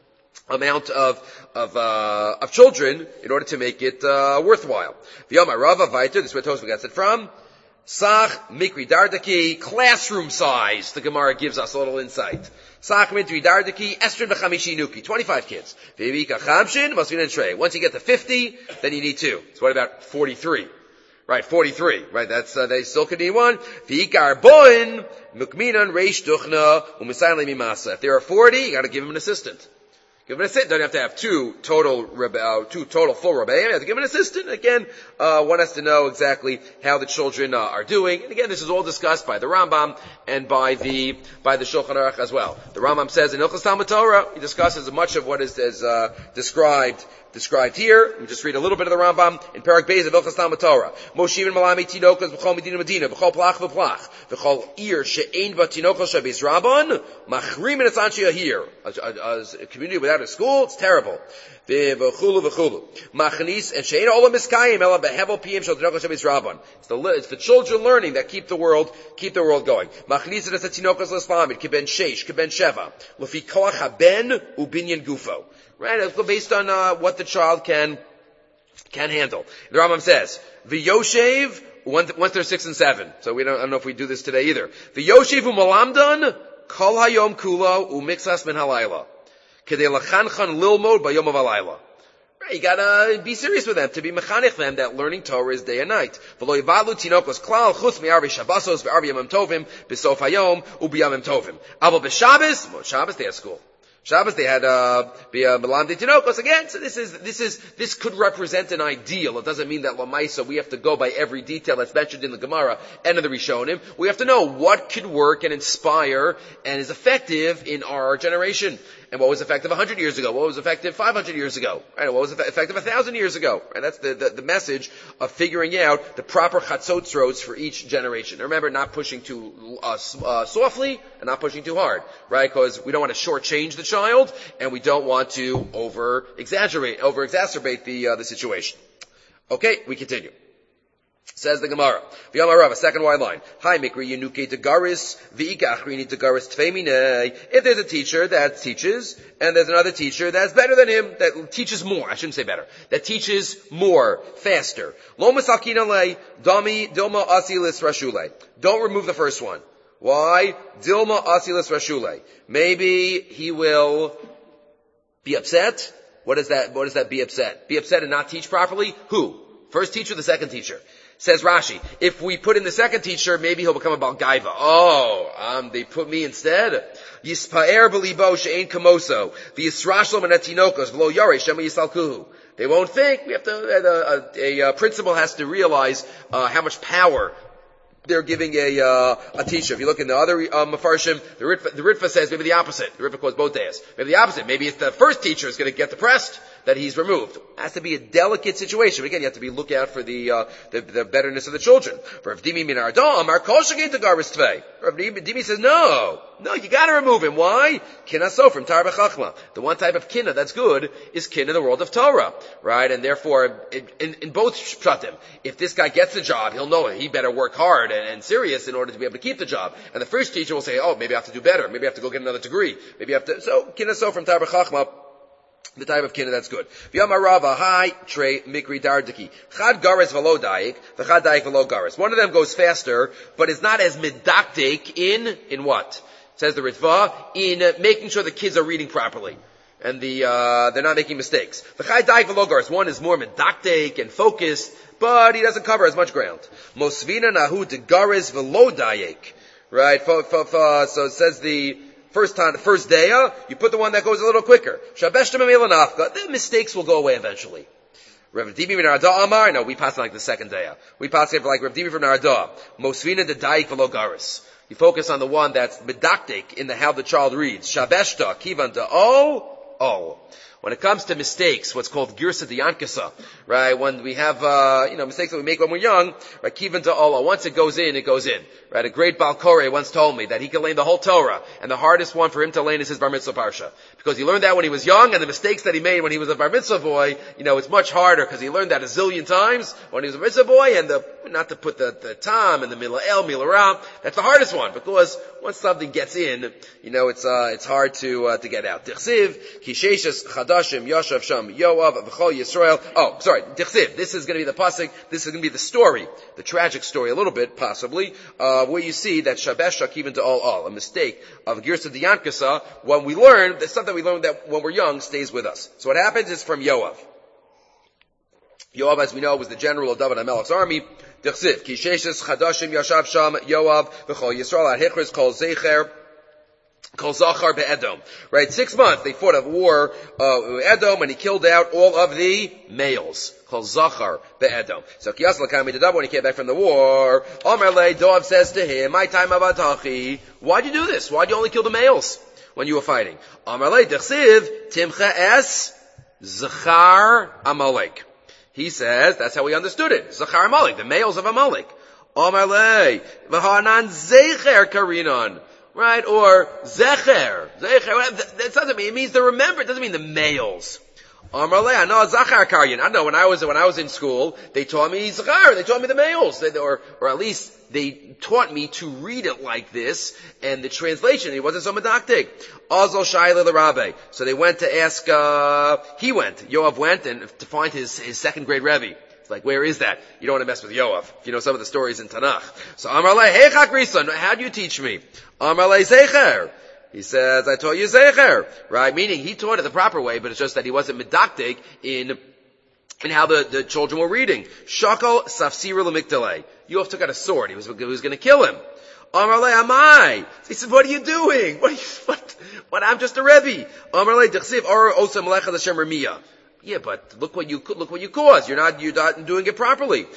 amount of, of, uh, of children in order to make it, uh, worthwhile. V'yomar Rava Vaiter, this is where Tosfos gets it from. Sach mikri dardaki, classroom size. The Gemara gives us a little insight. Sach mikri dardaki, esrin b'chamishi nuki, twenty-five kids. V'yivika chamshin, masvin and shrei. Once you get to fifty, then you need two. So what about forty-three? Right, forty-three. Right, that's, uh, they still could need one. V'ikar boin, mukminan reish duchna, u'misayin lemimasa. If there are forty, you gotta give him an assistant. Give an assistant. Don't have to have two total, uh, two total full rebbeim. You have to give an assistant. Again, uh, one has to know exactly how the children uh, are doing. And again, this is all discussed by the Rambam and by the by the Shulchan Aruch as well. The Rambam says in Hilchos Talmud Torah, he discusses much of what is, is uh, described described here. Let me just read a little bit of the Rambam in Perek Beis of Hilchos Talmud Torah. Moshiv and Malami tinokas v'chol medina medina v'chol plach v'plach v'chol ir she'ein ba tinokos shabeis rabban machrim and etzanshi ahir. A community without a school, it's terrible. V'chulu v'chulu. Machnis and she'ein olam miskayim ela behevel piyim shel tinokos shabeis rabban. It's the it's the children learning that keep the world keep the world going. Machnis and etzantinokos l'slamid kiben sheish kiben sheva l'fi koach haben ubinyan gufo. Right, based on uh, what the child can can handle. The Rambam says, "V'yoshev once they're six and seven." So we don't, I don't know if we do this today either. V'yoshev u'malamdan kol hayom kulo u'mixas min halayla kedei lachanchan lilmod bayom halayla. Right, you gotta be serious with them to be mechanech them that learning Torah is day and night. V'lo yivalu tinokos klal chutz mi'arvei shabbosos ve'arvei yamim tovim b'sof hayom u'b'yamim tovim. Aval b'Shabbos, well, Shabbos they have school. Shabbos, they had, uh, be a Malam de Tinokos again. So this is, this is, this could represent an ideal. It doesn't mean that Lamaisa, we have to go by every detail that's mentioned in the Gemara and in the Rishonim. We have to know what could work and inspire and is effective in our generation. And what was effective one hundred years ago? What was effective five hundred years ago? Right? What was effective one thousand years ago? And that's the, the, the message of figuring out the proper chatzotzros for each generation. And remember, not pushing too uh, uh, softly and not pushing too hard, right? Because we don't want to shortchange the child, and we don't want to over exaggerate, over exacerbate the uh, the situation. Okay, we continue. Says the Gemara. V'yamar Rava, second wide line. Hi mikri yenuke tegaris v'ika achrini tegaris tfeimine. If there's a teacher that teaches, and there's another teacher that's better than him, that teaches more, I shouldn't say better, that teaches more, faster. Lo masalkin alei, dami dilma asilis rashule. Don't remove the first one. Why? Dilma asilis rashule. Maybe he will be upset. What is that, what does that be upset? Be upset and not teach properly? Who? First teacher, the second teacher. Says Rashi, if we put in the second teacher, maybe he'll become a Balgaiva. Oh, um, they put me instead? Yispaer b'libo she'ein kamoso, v'yisrashlo menatinokos, v'lo yare shema yisalkuhu. They won't think. We have to, a, a, a, a principal has to realize, uh, how much power they're giving a uh, a teacher. If you look in the other uh, Mefarshim, the Ritva, the Ritva says maybe the opposite. The Ritva calls both days. Maybe the opposite. Maybe it's the first teacher is going to get depressed that he's removed. It has to be a delicate situation. But again, you have to be look out for the uh, the, the betterness of the children. Rav Dimi min Ardam, our kol shegin to garis tvei. Rav Dimi says no, no, you got to remove him. Why? Kinna so from Tar b'chachma. The one type of kinna that's good is kinna in the world of Torah, right? And therefore, in, in, in both pshatim, if this guy gets the job, he'll know he better work hard and, and serious in order to be able to keep the job. And the first teacher will say, oh, maybe I have to do better. Maybe I have to go get another degree. Maybe I have to, so, kinna so from Tar b'chachma, the type of kinna that's good. V'yamarava, hi, tre, mikri, dardiki. Chad garis v'lo daik, v'chad daik v'lo garis. One of them goes faster, but is not as medaktik in, in what? Says the Ritva, in uh, making sure the kids are reading properly. And the, uh, they're not making mistakes. V'chad daik v'lo garis. One is more medaktik and focused, but he doesn't cover as much ground. Mosvina nahu de garis v'lo daik. Right? So it says the, First time, the first day, uh, you put the one that goes a little quicker. The mistakes will go away eventually. Rav Dimi from Narada Amar, no, we pass it like the second day. We pass it like Rav Dimi from Narada. Mosvina de daik v'lo garis. You focus on the one that's medaktik in the how the child reads. Shabeshta kivan de o o. When it comes to mistakes, what's called girsa diyankasa, right? When we have, uh, you know, mistakes that we make when we're young, right? Kivan to Allah. Once it goes in, it goes in, right? A great Baal Koreh once told me that he can learn the whole Torah, and the hardest one for him to learn is his Bar Mitzvah Parsha. Because he learned that when he was young, and the mistakes that he made when he was a Bar Mitzvah boy, you know, it's much harder, because he learned that a zillion times when he was a Mitzvah boy, and the, not to put the, the tam and the Milael, Milarah, that's the hardest one, because once something gets in, you know, it's, uh, it's hard to, uh, to get out. Tichsiv, Kisheshes, Chadashim, Yoshav, Yoav, V'chol Yisrael. Oh, sorry, Dichsiv. This is going to be the pasuk. This is going to be the story, the tragic story, a little bit possibly, uh, where you see that Shabesh Shakivin to all all, a mistake of Girsa Diyankasa. When we learn, there's something we learned that when we're young stays with us. So what happens is from Yoav. Yoav, as we know, was the general of David HaMelech's army. Dichsiv, Kisheshes Chadashim Yashav Sham Yoav V'chol Yisrael Adhichris Kol Zecher. Kol Zachar be'Edom. Right, six months they fought a war, uh, Edom, and he killed out all of the males. Kol Zachar be'Edom. So Kiyas Lakami Dadab, when he came back from the war, Omer Le, Dov says to him, my time avatachi, why'd you do this? Why'd you only kill the males when you were fighting? Omer Le, Dechsiv, Timcha es, Zachar Amalek. He says, that's how he understood it. Zachar Amalek, the males of Amalek. Omer Le, V'hanan Zecher Karinon. Right? Or Zecher. Zecher. That doesn't mean, it means the remember. It doesn't mean the males. Amarle, I know Zachar Karyan. I know when I was, when I was in school, they taught me Zachar. They taught me the males. They, or, or at least they taught me to read it like this, and the translation, it wasn't so medactic. Azal Shaila the Rabbi. So they went to ask, uh, he went, Yoav went, and to find his, his second grade Rebbe. It's like, where is that? You don't want to mess with Yoav. If you know some of the stories in Tanakh. So Amarle, hey Chakrison, how do you teach me? Amarle Zecher. He says, I taught you Zecher. Right? Meaning he taught it the proper way, but it's just that he wasn't medactic in, in how the, the children were reading. Shakal Safsira Lamikdale. Yoav took out a sword. He was, he was going to kill him. Amarle Amai. He said, what are you doing? What are you, what, what, I'm just a Rebbe. Amarle Dechsiv Or Osam Lecha Hashem Ramiyah. Yeah, but look what you look what you caused. You're not you're not doing it properly.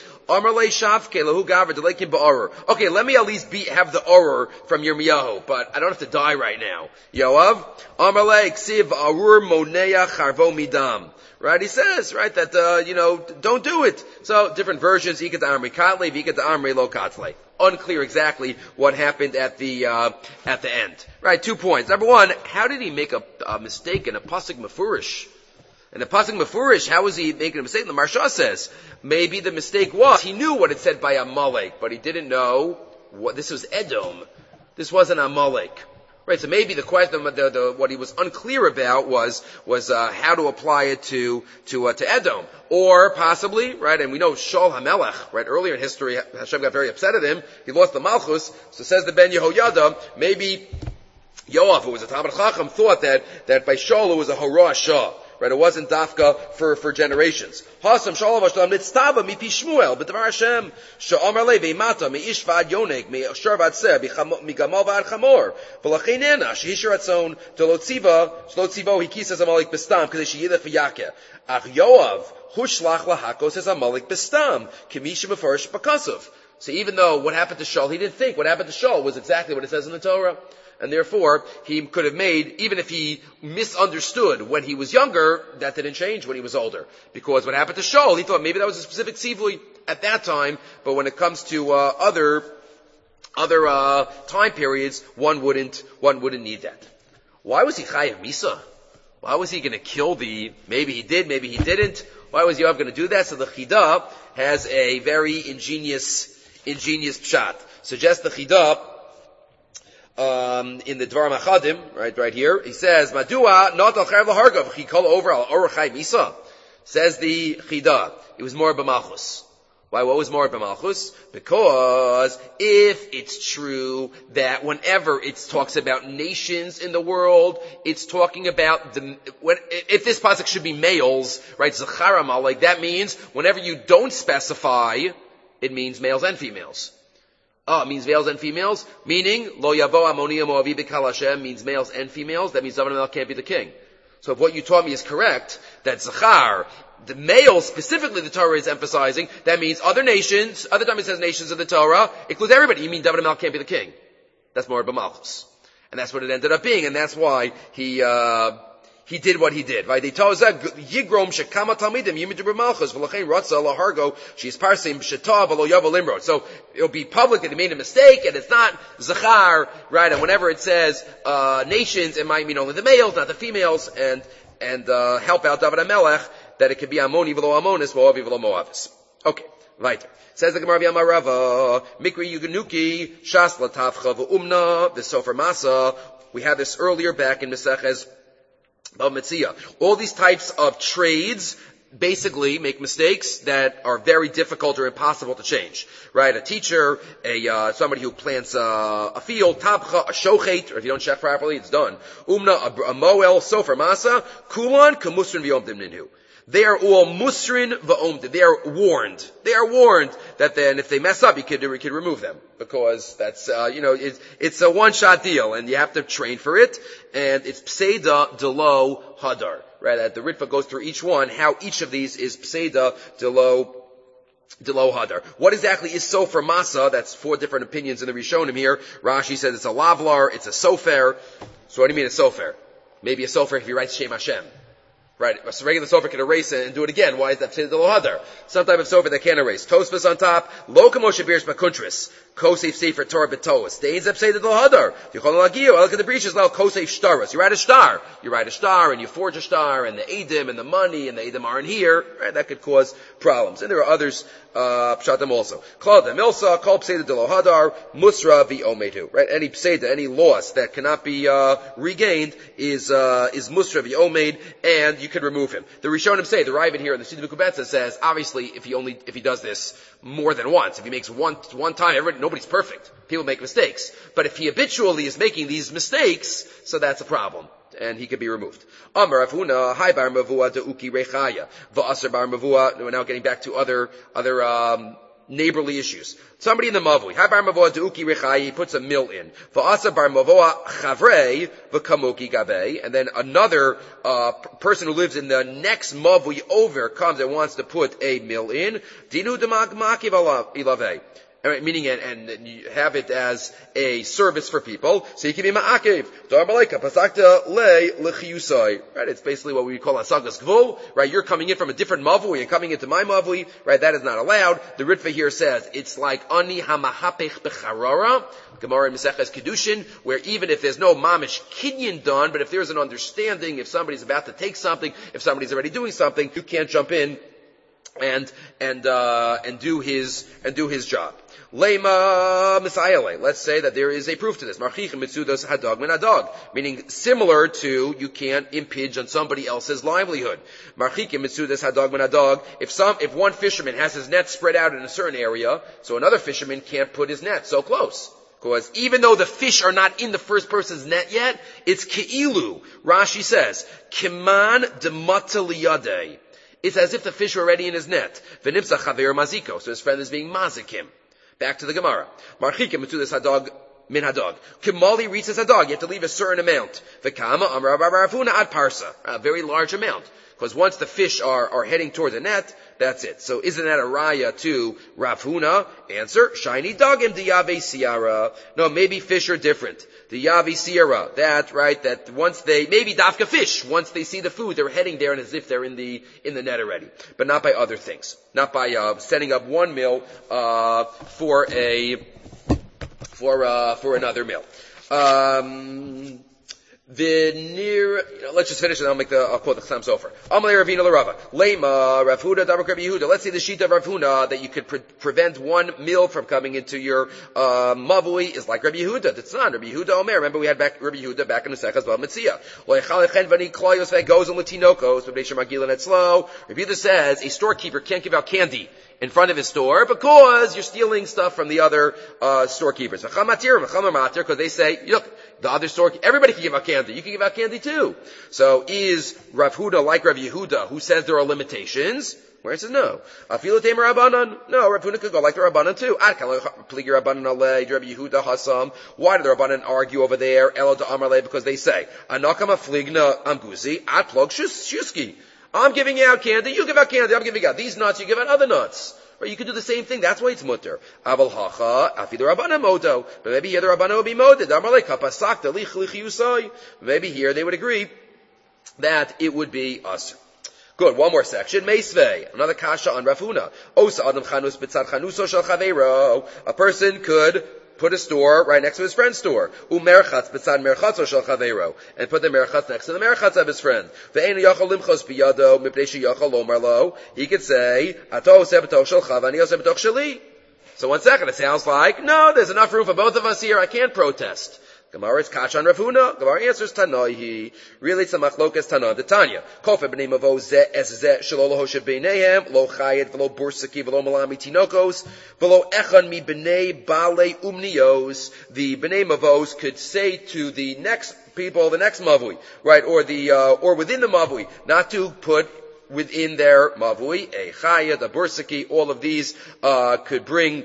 Okay, let me at least be have the oror from Yirmiyahu, but I don't have to die right now. Yoav, Amalei ksiv arur moneya charvo midam. Right, he says, right, that uh, you know, don't do it. So different versions. Ikat amri katle, ikat amri lo katle. Unclear exactly what happened at the uh, at the end. Right, two points. Number one, how did he make a, a mistake in a pasuk mefurish? And the pasuk mefurish, how was he making a mistake? The Marsha says, maybe the mistake was, he knew what it said by Amalek, but he didn't know what, this was Edom. This wasn't Amalek. Right, so maybe the question, the, the, what he was unclear about was, was, uh, how to apply it to, to, uh, to Edom. Or possibly, right, and we know Shaul HaMelech, right, earlier in history, Hashem got very upset at him. He lost the Malchus. So says the Ben Yehoyada, maybe Yoav, who was a Talmid Chacham, thought that, that by Shaul it was a Hora Shah. Right, it wasn't dafka for, for generations. Hasam shalom v'shlam nitztava mi pi Shmuel b'davar Hashem she'amar le ve'imata me'ish v'ad yonek me'ashar v'ad seh migamal v'ad chamor v'lachein ena she'ish ratzon to lo tziva shlo tzivo hikisas Amalek b'stam k'dei she'yidach v'yakeh ach Yoav hushlach lahakos es Amalek b'stam k'mi she'mefarish b'kasav. So even though what happened to Shaul, he didn't think what happened to Shaul was exactly what it says in the Torah. And therefore, he could have made, even if he misunderstood when he was younger, that didn't change when he was older. Because what happened to Shaul, he thought maybe that was a specific tzivui at that time, but when it comes to uh, other other uh, time periods, one wouldn't one wouldn't need that. Why was he chayav misa? Why was he going to kill the, maybe he did, maybe he didn't. Why was Yoav going to do that? So the Chida has a very ingenious, ingenious pshat. Suggests the Chida, um, in the Dvar Machadim, right, right here, he says, Madua, not al chayav lahargav, chikol over al orachai misa. Says the Chida, it was more b'malchus. Why, what was more b'malchus? Because if it's true that whenever it talks about nations in the world, it's talking about the, when, if this pasuk should be males, right, Zacharamal, like that means whenever you don't specify, it means males and females. Oh, it means males and females, meaning, lo yavo amoni moavi b'kal Hashem means males and females, that means David Melech can't be the king. So if what you taught me is correct, that Zachar, the male specifically the Torah is emphasizing, that means other nations, other time it says nations of the Torah, includes everybody. You mean David Melech can't be the king. That's more b'malchus. And that's what it ended up being, and that's why he, uh, he did what he did. Right? Yigrom shekama talmidim yimidu b'malchus v'lachein ratza lahargo she's parsim b'sheta v'lo yavo limrod. So it'll be public that he made a mistake, and it's not Zachar, right? And whenever it says, uh, nations, it might mean only the males, not the females, and, and, uh, help out David HaMelech, that it could be Amoni v'lo Amonis, Moavi v'lo Moavis. Okay, weiter. Says the Gemara v'Yamarava, Mikri Yuganuki, Shas Latavcha v'Umna, the Sofer Masa. We had this earlier back in Meseches Bava Metzia. All these types of trades basically make mistakes that are very difficult or impossible to change. Right? A teacher, a uh, somebody who plants uh, a field, tabcha, a shochet, or if you don't check properly, it's done. Umna, a, a moel, Sofer Masa, kulan, kamusrin v'yomdim ninhu. They are all musrin va'omdim. They are warned. They are warned that then if they mess up, you can, you can remove them. Because that's, uh, you know, it's, it's a one-shot deal, and you have to train for it. And it's pseida delo hadar. Right? That the Ritva goes through each one, how each of these is pseida delo Delo hadar. What exactly is sofer masa? That's four different opinions in the Rishonim here. Rashi says it's a lavlar, it's a sofer. So what do you mean a sofer? Maybe a sofer if he writes Shem Hashem. Right, a regular sofer can erase it and do it again. Why is that pseida delo hadar? Some type of sofer that can't erase. Tosfos on top, lo kamoshe beers bakuntris, kosef sefer Torah betoas. Stains up pseida delo hadar. Yichol lagio, I look at the breaches now, kosef shtaras. You write a star. You write a star and you forge a star, and the edim and the money and the edim aren't here. Right, that could cause problems. And there are others, uh, pshatim also. Klal demilsa, kol pseida delo hadar, musra v'omedu. Right, any pseida, any loss that cannot be, uh, regained is, uh, is musra v'omed, and you You could remove him. The Rishonim say, the Ravid here in the Siddur Kubetza says, obviously, if he only, if he does this more than once, if he makes one, one time, everybody, nobody's perfect. People make mistakes. But if he habitually is making these mistakes, so that's a problem. And he could be removed. Amar Avuna, Hai bar mavua de uki rechaya. Va'asar bar mavua, we're now getting back to other, other, um, neighborly issues. Somebody in the mavui, Hai bar mavoa du'uki rechai, he puts a mill in. Va'asa bar mavoa chavrei v'kamuki gabe, and then another uh, person who lives in the next mavui over comes and wants to put a mill in. Dinu demagmaki ilave. Meaning, and, and you have it as a service for people. So you can be ma'akev. Darbaleka, pasakta le lechiyusai. Right? It's basically what we call asagas gvul. Right? You're coming in from a different mavui and coming into my mavui. Right? That is not allowed. The Ritva here says it's like ani hamahapech becharara. Gemara in Maseches Kedushin, where even if there's no mamish kinyan done, but if there's an understanding, if somebody's about to take something, if somebody's already doing something, you can't jump in and and uh and do his and do his job. Lema misayale. Let's say that there is a proof to this. Marchichem mitzudos hadog min hadog, meaning similar to you can't impinge on somebody else's livelihood. Marchichem mitzudos hadog min hadog. If some, if one fisherman has his net spread out in a certain area, so another fisherman can't put his net so close. Because even though the fish are not in the first person's net yet, it's ke'ilu. Rashi says, kiman demata liyadei. It's as if the fish were already in his net. V'nimsa chaver maziko. So his friend is being mazik him. Back to the Gemara. Marchikim to this hadog min hadog. Kimali reaches hadog. You have to leave a certain amount. V'kama amra baravuna ad parsa. A very large amount. Because once the fish are, are heading toward the net, That's it. So isn't that a raya to Rav Huna? Answer, shiny dogim diyabe siara. No, maybe fish are different. The yavi siara, that, right, that once they, maybe dafka fish, once they see the food, they're heading there and as if they're in the, in the net already. But not by other things. Not by, uh, setting up one mill, uh, for a, for, uh, for another mill. Um, The near, you know, let's just finish and I'll make the, I'll quote the Chassam Sofer. Amalei Ravina l'Rava. Lema, Rav Huda, Davar Rabbi Yehuda. Let's say the sheet of Rav Huna that you could pre- prevent one meal from coming into your, uh, mavui is like Rabbi Yehuda. That's not Rabbi Yehuda Omer. Remember we had back, Rabbi Yehuda back in the Sechas Bava Metzia. Lo'echal echen v'ni kloyos ve'goz and l'tinokos, v'bnei shemagilan etzlo. Rabbi Yehuda says a storekeeper can't give out candy in front of his store because you're stealing stuff from the other uh storekeepers. Because they say, look, the other store, everybody can give out candy. You can give out candy too. So is Rav Huda like Rav Yehuda, who says there are limitations? Where it says no. Afilu temer Rabbanan. No, Rav Huda could go like the Rabbanan too. Pligi Rabbanan alei, Rav Yehuda hasam. Why do the Rabbanan argue over there? Elo da Amarle, because they say, Anakama fligna amguzi, at plug shuski. I'm giving out candy, you give out candy, I'm giving out these nuts, you give out other nuts. Right, you could do the same thing, that's why it's mutter. Aval hacha, afi the Rabbana moto. But maybe here the Rabbana would be moted. Amalei kapasakta lich lich yusai. Maybe here they would agree that it would be us. Good, one more section. Meisvei, another kasha on Rav Huna. Osa adam chanus b'tzad chanuso shel chaveiro. A person could put a store right next to his friend's store. Umerchatz b'tzad merchatzo shel chaveiro. And put the merchatz next to the merchatz of his friend. Ve'einu yachal limchos biyado mipnei sheyachal lomar lo. He could say, ato oseh b'toch shelcha v'ani oseh b'toch sheli. So one second, it sounds like, no, there's enough room for both of us here, I can't protest. Gemara is Kash on Rav Huna. Gemara answers Tanoi. Really, it's a machlokas Tana. The Tanya. Kofe b'nei mavo ze es ze shelo lo hoshev b'neihem lo chayet v'lo bursaki v'lo malami tinokos v'lo echan mi b'nei bale umnios. The b'nei mavos could say to the next people, the next mavui, right, or the uh, or within the mavui, not to put within their mavui a chayet, a bursaki. All of these uh, could bring.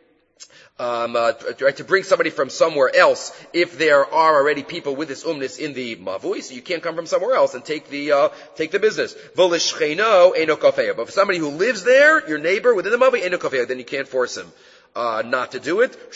Um, uh, right, to bring somebody from somewhere else if there are already people with this umnis in the mavui, so you can't come from somewhere else and take the uh, take the business. V'lishcheino eino kafeya. But for somebody who lives there, your neighbor within the mavui, eino kafeya, then you can't force him uh, not to do it.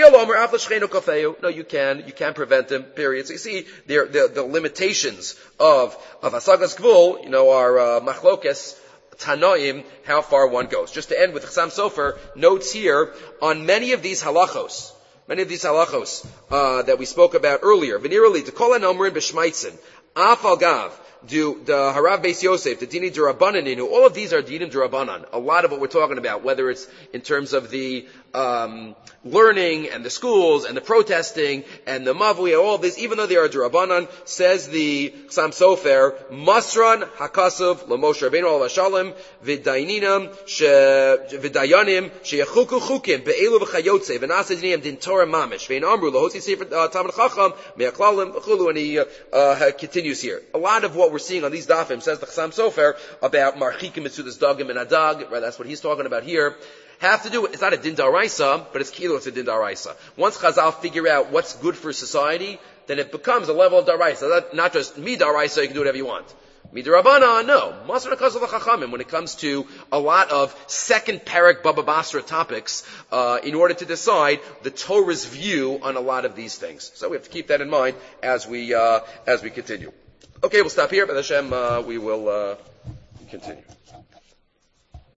No, you can. You can prevent him. Period. So you see, the the, the limitations of of asagas gvul, you know, are uh, machlokes. Tanoim, how far one goes. Just to end with Chassam Sofer, notes here on many of these halachos, many of these halachos uh, that we spoke about earlier. Venirali, to kol hanomrin b'shmaitzin, afal gav, do the Harav Beis Yosef, the Dini D'Rabbanan, all of these are Dinim D'Rabbanan. A lot of what we're talking about, whether it's in terms of the um, learning and the schools and the protesting and the Mavui, all of this, even though they are D'Rabbanan, says the Chassam Sofer, Masran Hakasuv L'Moshe Rabbeinu Alav Shalom V'Dayanim V'Dayanim She'Yechuku Chukim Be'elu V'Chayotze V'Nasa Dinim Din Torah Mamish V'Ein Amru L'Hotzi Sefer Talmud Chacham Me'Aklalim V'Chulu, and he uh, continues here. A lot of what we're seeing on these dafim, says the Chassam Sofer, about marchikim mitzudas dagim and adag, right, that's what he's talking about here, have to do with, it's not a din daraisa, but it's kilo, it's a din daraisa. Once Chazal figure out what's good for society, then it becomes a level of daraisa. Not, not just mi daraisa, you can do whatever you want. Mi darabana, no. Masra kazal chachamim, when it comes to a lot of second parak Baba Basra topics, uh, in order to decide the Torah's view on a lot of these things. So we have to keep that in mind as we, uh, as we continue. Okay, we'll stop here, but Hashem, uh, we will, uh, continue.